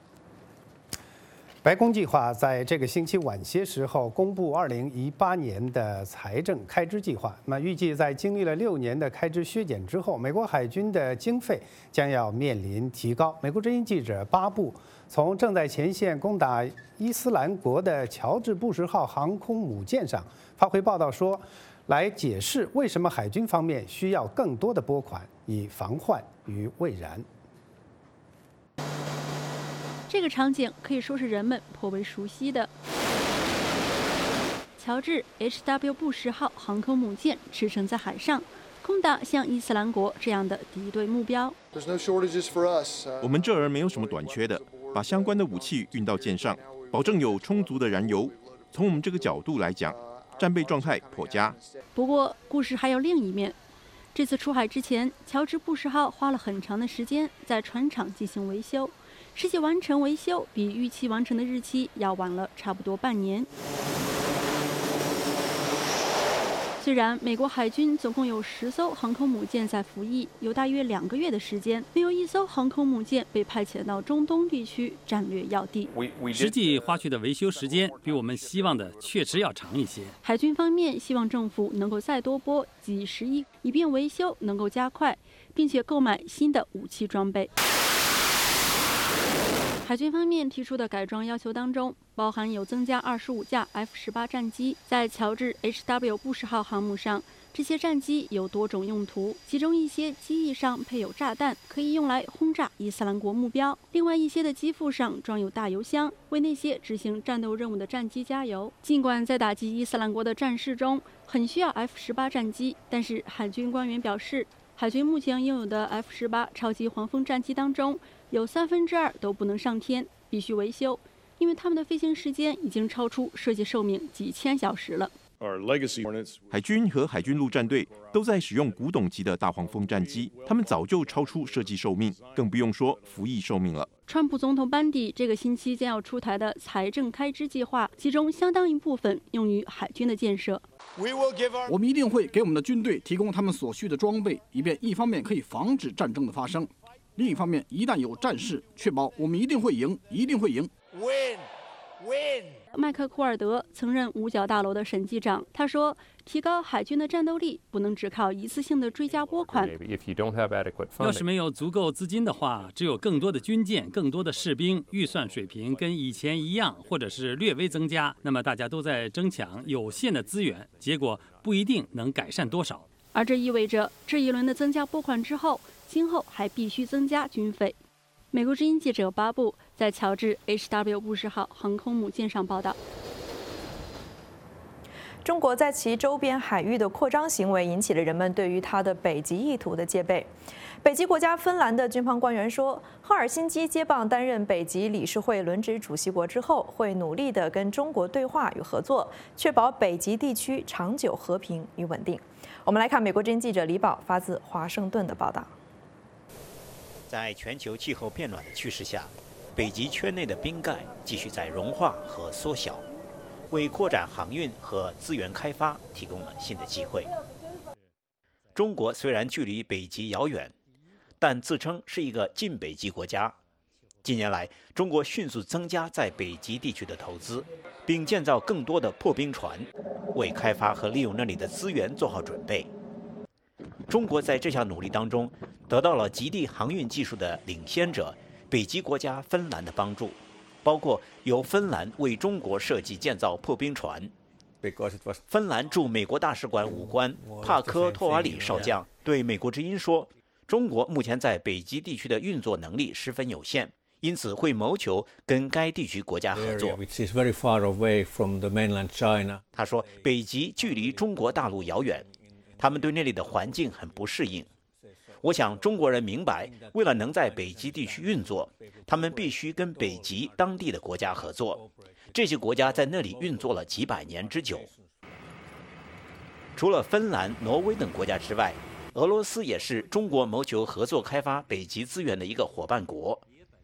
白宫计划在这个星期晚些时候公布二零一八年的财政开支计划。那么预计在经历了六年的开支削减之后，美国海军的经费将要面临提高。美国之音记者巴布从正在前线攻打伊斯兰国的乔治·布什号航空母舰上发回报道说，来解释为什么海军方面需要更多的拨款以防患于未然。 这个场景可以说是人们颇为熟悉的。乔治 H W 布什号航空母舰驰骋在海上， 攻打像伊斯兰国这样的敌对目标。 我们这儿没有什么短缺的，把相关的武器运到舰上，保证有充足的燃油。从我们这个角度来讲，战备状态颇佳。 不过，故事还有另一面。这次出海之前，乔治·布什号花了很长的时间在船厂进行维修，实际完成维修比预期完成的日期要晚了差不多半年。虽然美国海军总共有十艘航空母舰在服役，有大约两个月的时间，没有一艘航空母舰被派遣到中东地区战略要地。 实际花去的维修时间比我们希望的确实要长一些。 海军方面希望政府能够再多拨几十亿，以便维修能够加快，并且购买新的武器装备。海军方面提出的改装要求当中，包含有增加二十五架 F 十八战机在乔治 H W 布什号航母上。这些战机有多种用途，其中一些机翼上配有炸弹，可以用来轰炸伊斯兰国目标；另外一些的机腹上装有大油箱，为那些执行战斗任务的战机加油。尽管在打击伊斯兰国的战事中很需要 F 十八战机，但是海军官员表示，海军目前拥有的 F 十八超级黄蜂战机当中，有三分之二都不能上天，必须维修，因为它们的飞行时间已经超出设计寿命几千小时了。 海军和海军陆战队都在使用古董级的大黄蜂战机，他们早就超出设计寿命，更不用说服役寿命了。 川普总统班底这个星期将要出台的财政开支计划，其中相当一部分用于海军的建设。 我们一定会给我们的军队提供他们所需的装备，以便一方面可以防止战争的发生，另一方面一旦有战事，确保我们一定会赢，一定会赢。 Win, win. 麦克库尔德曾任五角大楼的审计长，他说，提高海军的战斗力不能只靠一次性的追加拨款。 要是没有足够资金的话，只有更多的军舰、更多的士兵，预算水平跟以前一样，或者是略微增加，那么大家都在争抢有限的资源，结果不一定能改善多少。 而这意味着这一轮的增加拨款之后，今后还必须增加军费。美国之音记者巴布在乔治 H W 布什号航空母舰上报道。 中国在其周边海域的扩张行为引起了人们对于它的北极意图的戒备。北极国家芬兰的军方官员说，赫尔辛基接棒担任北极理事会轮值主席国之后，会努力地跟中国对话与合作，确保北极地区长久和平与稳定。我们来看美国之音记者李宝发自华盛顿的报道。 在全球气候变暖的趋势下，北极圈内的冰盖继续在融化和缩小，为扩展航运和资源开发提供了新的机会。中国虽然距离北极遥远，但自称是一个近北极国家。近年来，中国迅速增加在北极地区的投资，并建造更多的破冰船，为开发和利用那里的资源做好准备。中国在这项努力当中得到了极地航运技术的领先者北极国家芬兰的帮助，包括由芬兰为中国设计建造破冰船。芬兰驻美国大使馆武官帕科托瓦里少将对美国之音说，中国目前在北极地区的运作能力十分有限，因此会谋求跟该地区国家合作。他说，北极距离中国大陆遥远，他们对那里的环境很不适应。我想中国人明白，为了能在北极地区运作，他们必须跟北极当地的国家合作。这些国家在那里运作了几百年之久。除了芬兰、挪威等国家之外，俄罗斯也是中国谋求合作开发北极资源的一个伙伴国。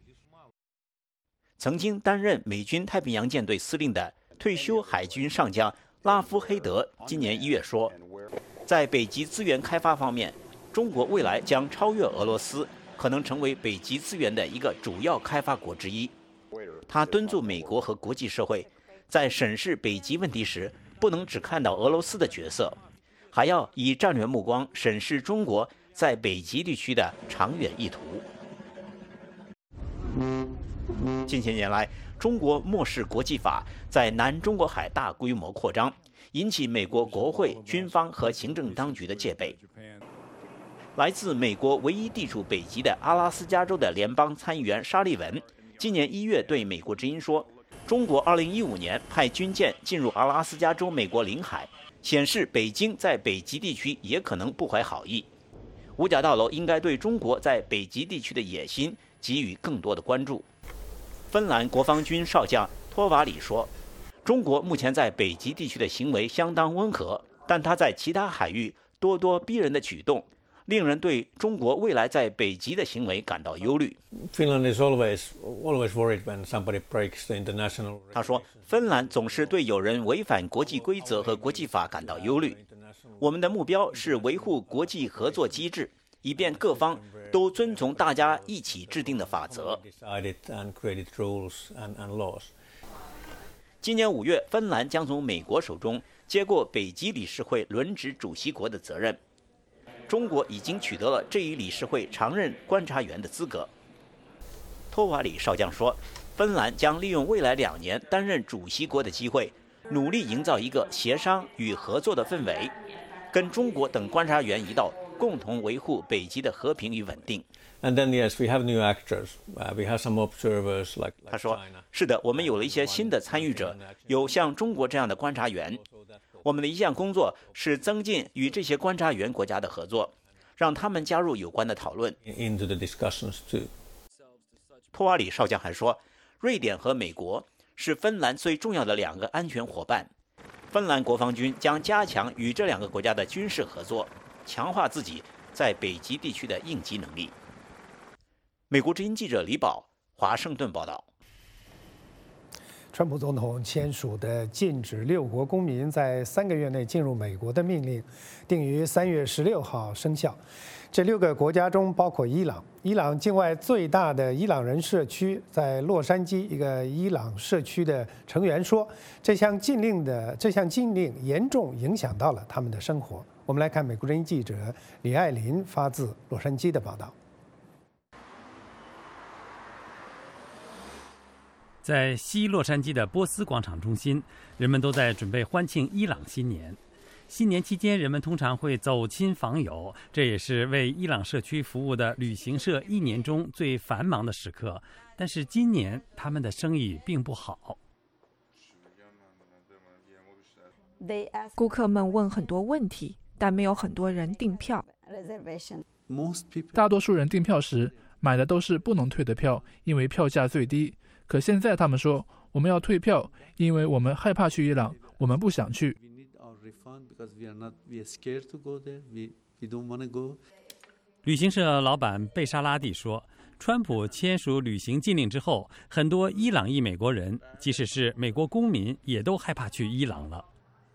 曾经担任美军太平洋舰队司令的退休海军上将拉夫黑德今年一月说，在北极资源开发方面，中国未来将超越俄罗斯，可能成为北极资源的一个主要开发国之一。他敦促美国和国际社会，在审视北极问题时，不能只看到俄罗斯的角色，还要以战略目光审视中国在北极地区的长远意图。近些年来，中国漠视国际法，在南中国海大规模扩张，引起美国国会、军方和行政当局的戒备。来自美国唯一地处北极的阿拉斯加州的联邦参议员沙利文，今年一月对美国之音说，中国二零一五年派军舰进入阿拉斯加州美国领海， 显示北京在北极地区也可能不怀好意。五角大楼应该对中国在北极地区的野心给予更多的关注。芬兰国防军少将托瓦里说，中国目前在北极地区的行为相当温和，但他在其他海域咄咄逼人的举动，令人对中国未来在北极的行为感到忧虑。 Finland is always always worried when somebody breaks the international. 他说，芬兰总是对有人违反国际规则和国际法感到忧虑。我们的目标是维护国际合作机制，以便各方都遵从大家一起制定的法则。今年五月，芬兰将从美国手中接过北极理事会轮值主席国的责任。中国已经取得了这一理事会常任观察员的资格。托瓦里少将说，芬兰将利用未来两年担任主席国的机会，努力营造一个协商与合作的氛围，跟中国等观察员一道，共同维护北极的和平与稳定。 And then yes, we have new actors. Uh, we have some observers like. 他说：“是的，我们有了一些新的参与者，有像中国这样的观察员。我们的一项工作是增进与这些观察员国家的合作，让他们加入有关的讨论。” Into the discussions too. 托瓦里少将还说，瑞典和美国是芬兰最重要的两个安全伙伴。芬兰国防军将加强与这两个国家的军事合作，强化自己在北极地区的应急能力。美国之音记者李宝，华盛顿报道。 川普总统签署的禁止六国公民在三个月内进入美国的命令，定于三月十六号生效。这六个国家中包括伊朗。伊朗境外最大的伊朗人社区在洛杉矶一个伊朗社区的成员说，这项禁令的这项禁令严重影响到了他们的生活。我们来看美国之音记者李爱林发自洛杉矶的报道。 在西洛杉矶的波斯广场中心，人们都在准备欢庆伊朗新年。新年期间，人们通常会走亲访友，这也是为伊朗社区服务的旅行社一年中最繁忙的时刻。但是今年他们的生意并不好。 顾客们问很多问题，但没有很多人订票。 大多数人订票时买的都是不能退的票，因为票价最低。可现在他们说，我们要退票，因为我们害怕去伊朗，我们不想去。 旅行社老板贝沙拉蒂说，川普签署旅行禁令之后，很多伊朗裔美国人，即使是美国公民，也都害怕去伊朗了。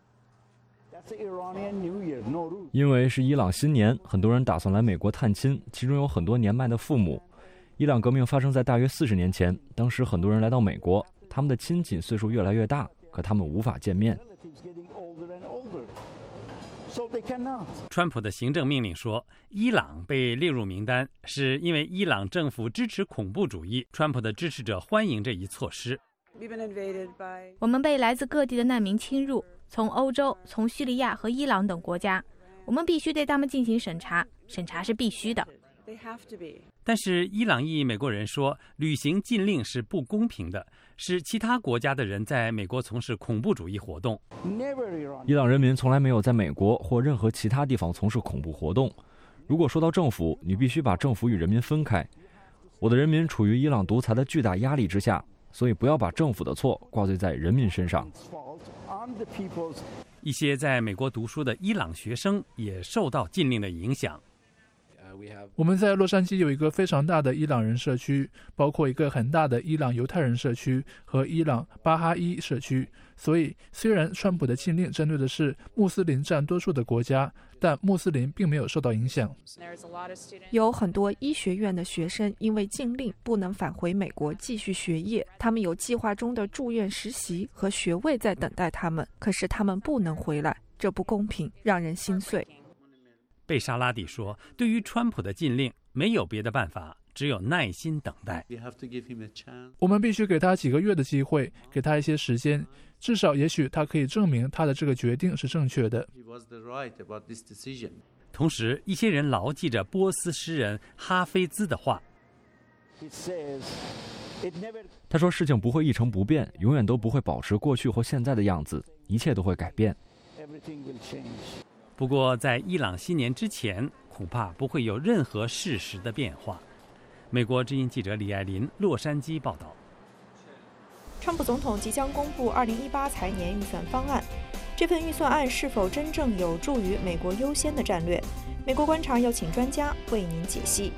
因为是伊朗新年，很多人打算来美国探亲，其中有很多年迈的父母。伊朗革命发生在大约四十年前，当时很多人来到美国，他们的亲戚岁数越来越大，可他们无法见面。 川普的行政命令说，伊朗被列入名单，是因为伊朗政府支持恐怖主义。川普的支持者欢迎这一措施。 我们被来自各地的难民侵入，从欧洲、从叙利亚和伊朗等国家，我们必须对他们进行审查，审查是必须的。 但是伊朗裔美国人说，旅行禁令是不公平的，是其他国家的人在美国从事恐怖主义活动。 伊朗人民从来没有在美国或任何其他地方从事恐怖活动。如果说到政府，你必须把政府与人民分开。我的人民处于伊朗独裁的巨大压力之下，所以不要把政府的错挂罪在人民身上。 一些在美国读书的伊朗学生也受到禁令的影响。 我们在洛杉矶有一个非常大的伊朗人社区，包括一个很大的伊朗犹太人社区和伊朗巴哈伊社区。所以，虽然川普的禁令针对的是穆斯林占多数的国家，但穆斯林并没有受到影响。 有很多医学院的学生因为禁令不能返回美国继续学业，他们有计划中的住院实习和学位在等待他们，可是他们不能回来，这不公平，让人心碎。 贝沙拉蒂说，对于川普的禁令，没有别的办法，只有耐心等待。 我们必须给他几个月的机会，给他一些时间，至少也许他可以证明他的这个决定是正确的。 同时，一些人牢记着波斯诗人哈菲兹的话。 他说，事情不会一成不变，永远都不会保持过去或现在的样子，一切都会改变。 不过，在伊朗新年之前，恐怕不会有任何事实的变化。美国之音记者李爱林，洛杉矶报道。 川普总统即将公布二零一八财年预算方案，这份预算案是否真正有助于美国优先的战略？美国观察要请专家为您解析。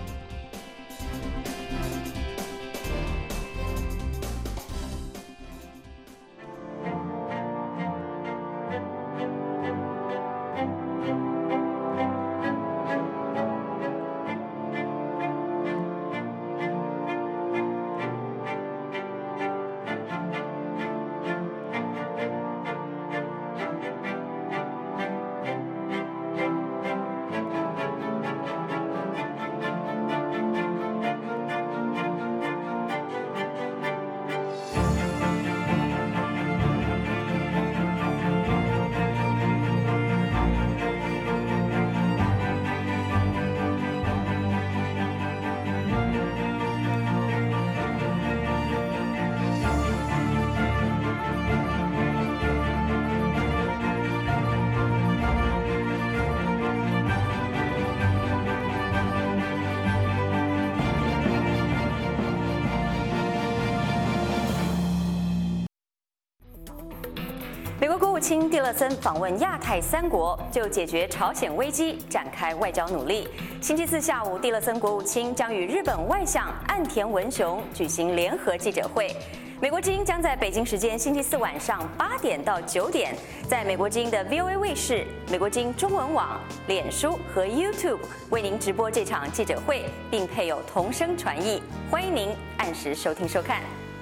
美国国务卿蒂勒森访问亚太三国，就解决朝鲜危机展开外交努力。星期四下午，蒂勒森国务卿将与日本外相岸田文雄举行联合记者会。美国之音将在北京时间星期四晚上八点到九点，在美国之音的 V O A 卫视、美国之音中文网、脸书和 YouTube 为您直播这场记者会，并配有同声传译，欢迎您按时收听收看。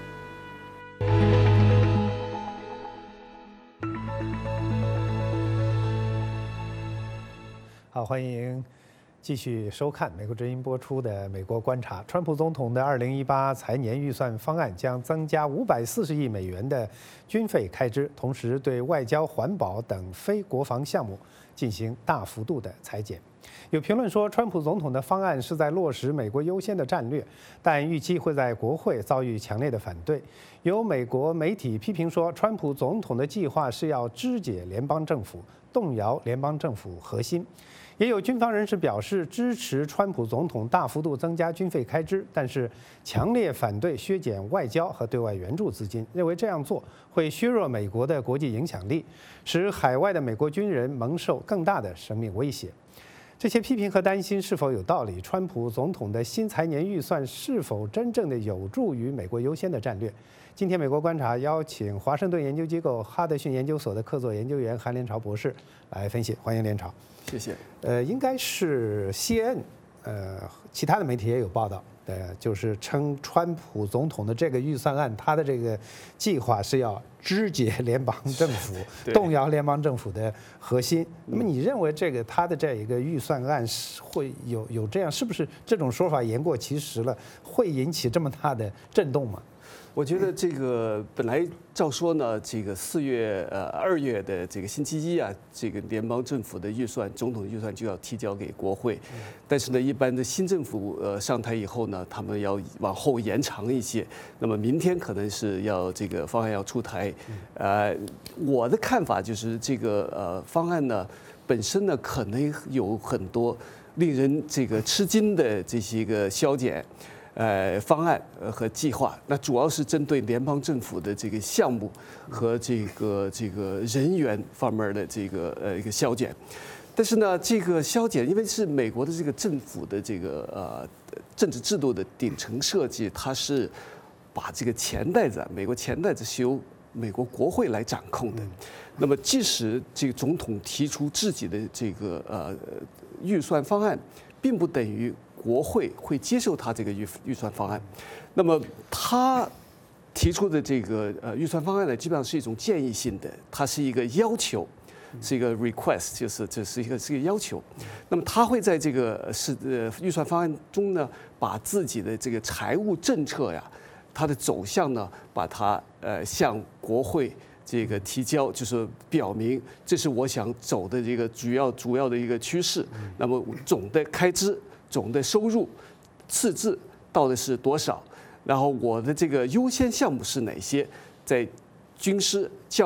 好，欢迎继续收看美国之音播出的《美国观察》。川普总统的二零一八财年预算方案将增加五百四十亿美元的军费开支，同时对外交、环保等非国防项目进行大幅度的裁减。有评论说，川普总统的方案是在落实美国优先的战略，但预期会在国会遭遇强烈的反对。有美国媒体批评说，川普总统的计划是要肢解联邦政府，动摇联邦政府核心。也有军方人士表示支持川普总统大幅度增加军费开支，但是强烈反对削减外交和对外援助资金，认为这样做会削弱美国的国际影响力，使海外的美国军人蒙受更大的生命威胁。这些批评和担心是否有道理？川普总统的新财年预算是否真正的有助于美国优先的战略？今天，美国观察邀请华盛顿研究机构哈德逊研究所的客座研究员韩连朝博士来分析。欢迎连朝。 谢谢。 呃，应该是 C N N， 呃，其他的媒体也有报道，呃，就是称川普总统的这个预算案，他的这个计划是要肢解联邦政府，动摇联邦政府的核心。那么，你认为这个他的这一个预算案是会有有这样，是不是这种说法言过其实了？会引起这么大的震动吗？ 我觉得这个本来照说呢，这个四月呃二月的这个星期一啊，这个联邦政府的预算，总统预算就要提交给国会，但是呢，一般的新政府呃上台以后呢，他们要往后延长一些。那么明天可能是要这个方案要出台，呃，我的看法就是这个呃方案呢本身呢可能有很多令人这个吃惊的这些个削减。呃，方案和计划，那主要是针对联邦政府的这个项目和这个这个人员方面的这个呃一个削减。但是呢，这个削减因为是美国的这个政府的这个呃政治制度的顶层设计，它是把这个钱袋子，美国钱袋子是由美国国会来掌控的。那么，即使这个总统提出自己的这个呃预算方案，并不等于国会会接受他这个预预算方案，那么他提出的这个呃预算方案呢，基本上是一种建议性的，它是一个要求，是一个 request， 就是这是一个是一个要求。那么他会在这个是呃预算方案中呢，把自己的这个财务政策呀，它的走向呢，把它呃向国会这个提交，就是表明这是我想走的这个主要主要的一个趋势。那么总的开支。总的收入赤字到底是多少？然后我的这个优先项目是哪些？在军事、教育、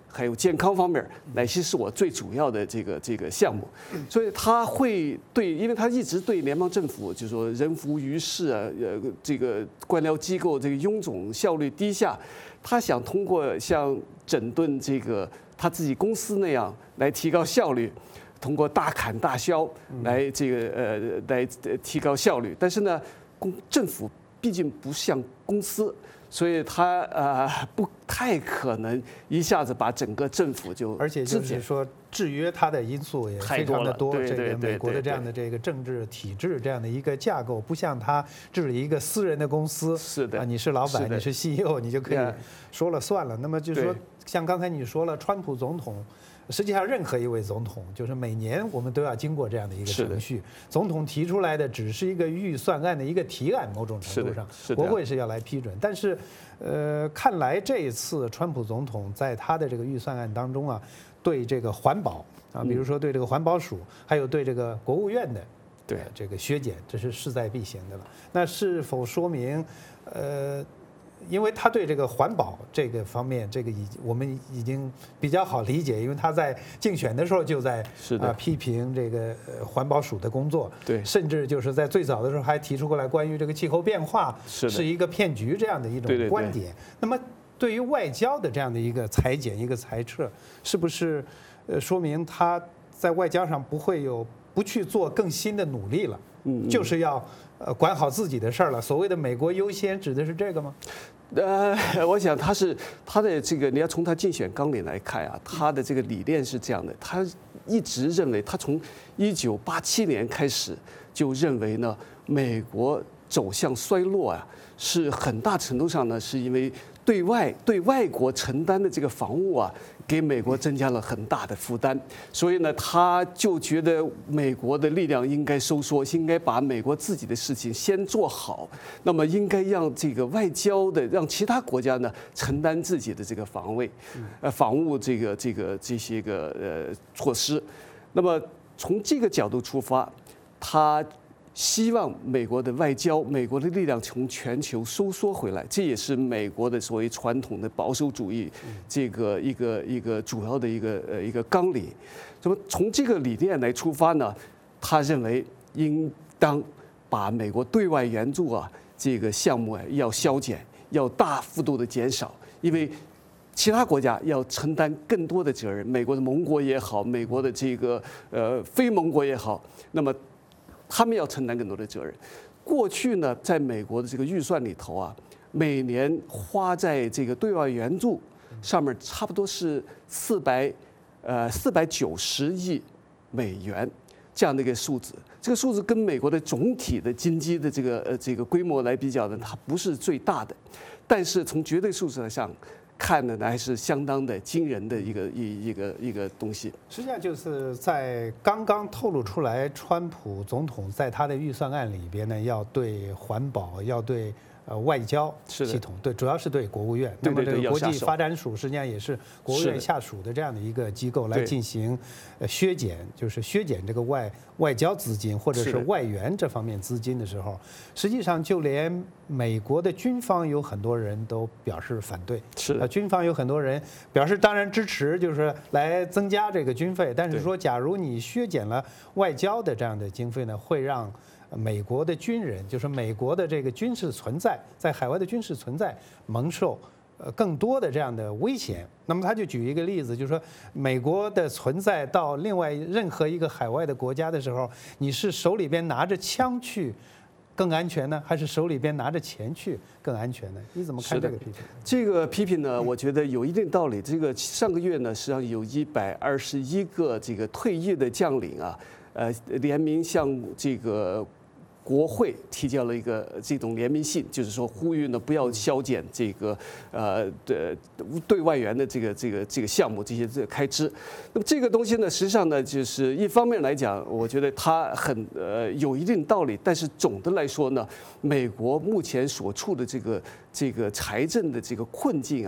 还有健康方面，哪些是我最主要的这个这个项目，所以他会对，因为他一直对联邦政府就是说人浮于事啊，呃，这个官僚机构这个臃肿、效率低下，他想通过像整顿这个他自己公司那样来提高效率，通过大砍大削来这个呃来提高效率，但是呢，公政府毕竟不像公司。所以他呃不太可能一下子把整个政府就， 而且就是说制约他的因素也非常的多。这个美国的这样的这个政治体制这样的一个架构，不像他治理一个私人的公司， 是的， 你是老板，你是 C E O， 你就可以说了算了。那么就是说，像刚才你说了，川普总统。实际上，任何一位总统，就是每年我们都要经过这样的一个程序。总统提出来的只是一个预算案的一个提案，某种程度上，国会是要来批准。但是，呃，看来这一次川普总统在他的这个预算案当中啊，对这个环保啊，比如说对这个环保署，还有对这个国务院的对这个削减，这是势在必行的了。那是否说明，呃？因为他对这个环保这个方面，这个已我们已经比较好理解，因为他在竞选的时候就在啊批评这个环保署的工作， 对， 甚至就是在最早的时候还提出过来关于这个气候变化是一个骗局这样的一种观点。那么对于外交的这样的一个裁减、一个裁撤，是不是呃说明他在外交上不会有不去做更新的努力了？嗯，就是要。呃，管好自己的事儿了。所谓的美国优先，指的是这个吗？ 呃，我想他是他的这个，你要从他竞选纲领来看啊，他的这个理念是这样的，他一直认为，他从一九八七年开始就认为呢，美国走向衰落啊，是很大程度上呢，是因为对外对外国承担的这个防务啊。给美国增加了很大的负担，所以呢，他就觉得美国的力量应该收缩，应该把美国自己的事情先做好。那么，应该让这个外交的，让其他国家呢承担自己的这个防卫，呃，防务这个这个这些个呃措施。那么从这个角度出发，他。希望美国的外交、美国的力量从全球收缩回来，这也是美国的所谓传统的保守主义这个一个一个主要的一个呃一个纲领。那么从这个理念来出发呢，他认为应当把美国对外援助啊这个项目啊要削减，要大幅度的减少，因为其他国家要承担更多的责任，美国的盟国也好，美国的这个呃非盟国也好，那么。他们要承担更多的责任。过去呢，在美国的这个预算里头啊，每年花在这个对外援助上面差不多是四百呃四百九十亿美元这样的一个数字。这个数字跟美国的总体的经济的这个呃这个规模来比较呢，它不是最大的，但是从绝对数字上。看的呢还是相当的惊人的一个一一个一个东西。 实际上就是在刚刚透露出来，川普总统在他的预算案里边呢，要对环保，要对呃外交系统，对，主要是对国务院。那么这个国际发展署实际上也是国务院下属的这样的一个机构来进行呃削减，就是削减这个外外交资金或者是外援这方面资金的时候，实际上就连美国的军方有很多人都表示反对。 是啊，军方有很多人表示当然支持，就是来增加这个军费，但是说假如你削减了外交的这样的经费呢，会让美国的军人，就是美国的这个军事存在，在海外的军事存在蒙受呃更多的这样的危险。那么他就举一个例子，就是说美国的存在到另外任何一个海外的国家的时候，你是手里边拿着枪去更安全呢，还是手里边拿着钱去更安全呢？你怎么看这个批评？ 这个批评呢，我觉得有一定道理。这个上个月呢，实际上有一百二十一个这个退役的将领啊，呃，联名向这个国会提交了一个这种联名信，就是说呼吁呢不要削减这个呃的对外援的这个这个这个项目这些这个开支。那么这个东西呢，实际上呢，就是一方面来讲，我觉得它很呃有一定道理，但是总的来说呢，美国目前所处的这个这个财政的这个困境啊。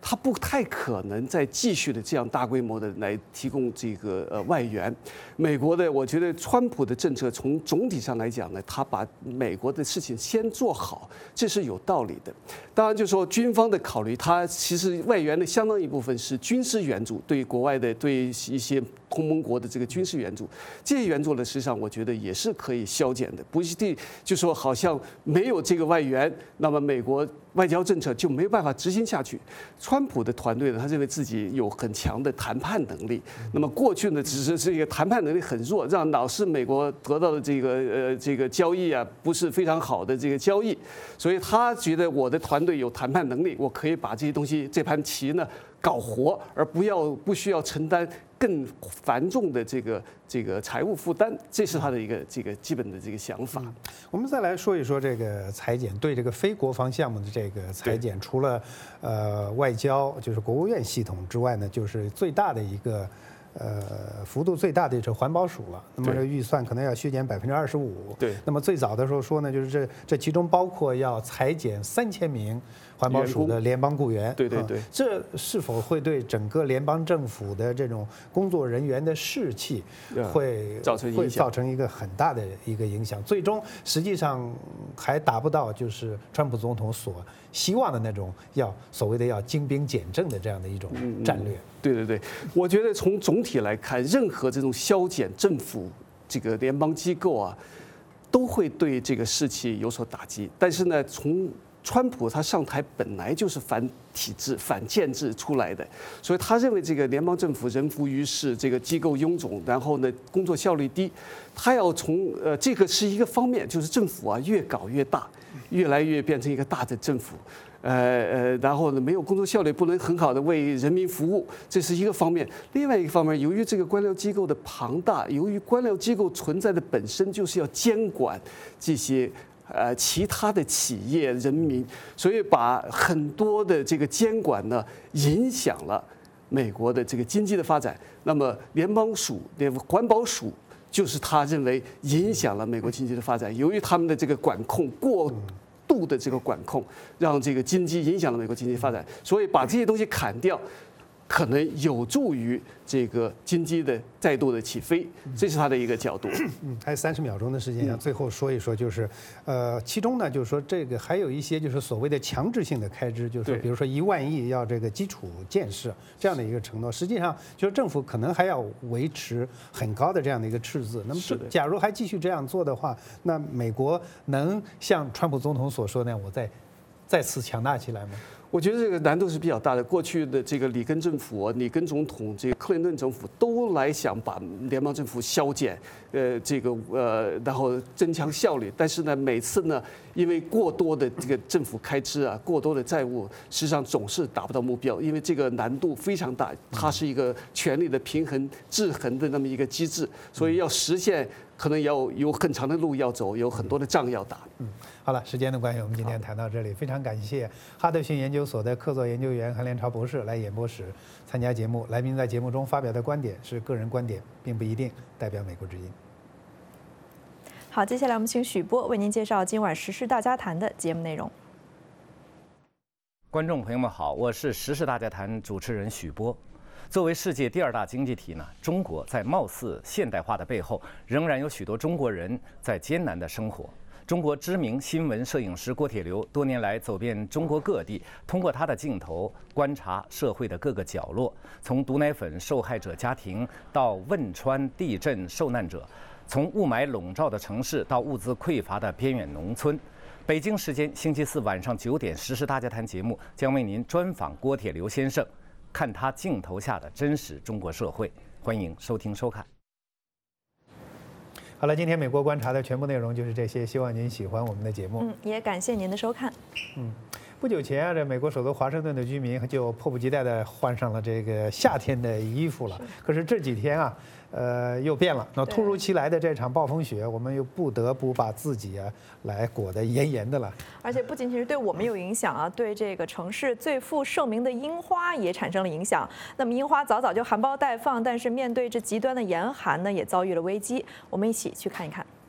它不太可能再继续的这样大规模的来提供这个呃外援。美国的，我觉得川普的政策从总体上来讲呢，他把美国的事情先做好，这是有道理的。当然，就说军方的考虑，它其实外援的相当一部分是军事援助，对国外的对一些同盟国的这个军事援助，这些援助呢，实际上我觉得也是可以削减的，不是对，就说好像没有这个外援，那么美国外交政策就没有办法执行下去。川普的团队呢，他认为自己有很强的谈判能力，那么过去呢，只是这个谈判能力很弱，让老是美国得到的这个呃这个交易啊，不是非常好的这个交易，所以他觉得我的团队有谈判能力，我可以把这些东西这盘棋呢搞活，而不要不需要承担更繁重的这个这个财务负担，这是他的一个这个基本的这个想法。 嗯、我们再来说一说这个裁减，对这个非国防项目的这个裁减，除了呃外交就是国务院系统之外呢，就是最大的一个。呃，幅度最大的就是环保署了。那么这预算可能要削减百分之二十五。 对。 那么最早的时候说呢，就是这这其中包括要裁减三千名环保署的联邦雇员。 对对对。 啊、这是否会对整个联邦政府的这种工作人员的士气会造成会造成一个很大的一个影响？最终实际上还达不到就是川普总统所希望的那种要所谓的要精兵简政的这样的一种战略。 嗯嗯对对对，我觉得从总体来看，任何这种削减政府这个联邦机构啊，都会对这个士气有所打击。但是呢，从川普他上台本来就是反体制、反建制出来的，所以他认为这个联邦政府人浮于事，这个机构臃肿，然后呢工作效率低，他要从呃这个是一个方面，就是政府啊越搞越大，越来越变成一个大的政府。呃呃，然后呢，没有工作效率，不能很好的为人民服务，这是一个方面。另外一个方面，由于这个官僚机构的庞大，由于官僚机构存在的本身就是要监管这些呃其他的企业人民，所以把很多的这个监管呢影响了美国的这个经济的发展。那么联邦署、联环保署就是他认为影响了美国经济的发展，由于他们的这个管控过度的这个管控，让这个经济影响了美国经济发展，所以把这些东西砍掉，可能有助于这个经济的再度的起飞，这是他的一个角度。 嗯，还有三十秒钟的时间，想最后说一说，就是呃，其中呢，就是说这个还有一些就是所谓的强制性的开支，就是说比如说一万亿要这个基础建设这样的一个承诺，实际上就是政府可能还要维持很高的这样的一个赤字。那么假如还继续这样做的话，那美国能像川普总统所说那样，我再再次强大起来吗？ 我觉得这个难度是比较大的。过去的这个里根政府、里根总统、这个克林顿政府都来想把联邦政府削减，呃，这个呃，然后增强效率。但是呢，每次呢，因为过多的这个政府开支啊，过多的债务，实际上总是达不到目标，因为这个难度非常大，它是一个权力的平衡制衡的那么一个机制，所以要实现。可能要有很长的路要走，有很多的仗要打。 嗯，好了，时间的关系，我们今天谈到这里，非常感谢哈德逊研究所的客座研究员韩连超博士来演播室参加节目。来宾在节目中发表的观点是个人观点，并不一定代表美国之音。 好，接下来我们请许波为您介绍今晚时事大家谈的节目内容。 观众朋友们好，我是时事大家谈主持人许波。作为世界第二大经济体呢，中国在貌似现代化的背后，仍然有许多中国人在艰难的生活。中国知名新闻摄影师郭铁流多年来走遍中国各地，通过他的镜头观察社会的各个角落，从毒奶粉受害者家庭到汶川地震受难者，从雾霾笼罩的城市到物资匮乏的边远农村。北京时间星期四晚上九点，时事大家谈节目将为您专访郭铁流先生。看他镜头下的真实中国社会，欢迎收听收看。 好了，今天美国观察的全部内容就是这些，希望您喜欢我们的节目。 嗯，也感谢您的收看。 嗯，不久前啊，这美国首都华盛顿的居民就迫不及待地换上了这个夏天的衣服了。可是这几天啊，呃，又变了。那突如其来的这场暴风雪，我们又不得不把自己啊来裹得严严的了。 而且不仅仅是对我们有影响啊，对这个城市最负盛名的樱花也产生了影响。那么樱花早早就含苞待放，但是面对这极端的严寒呢，也遭遇了危机。我们一起去看一看。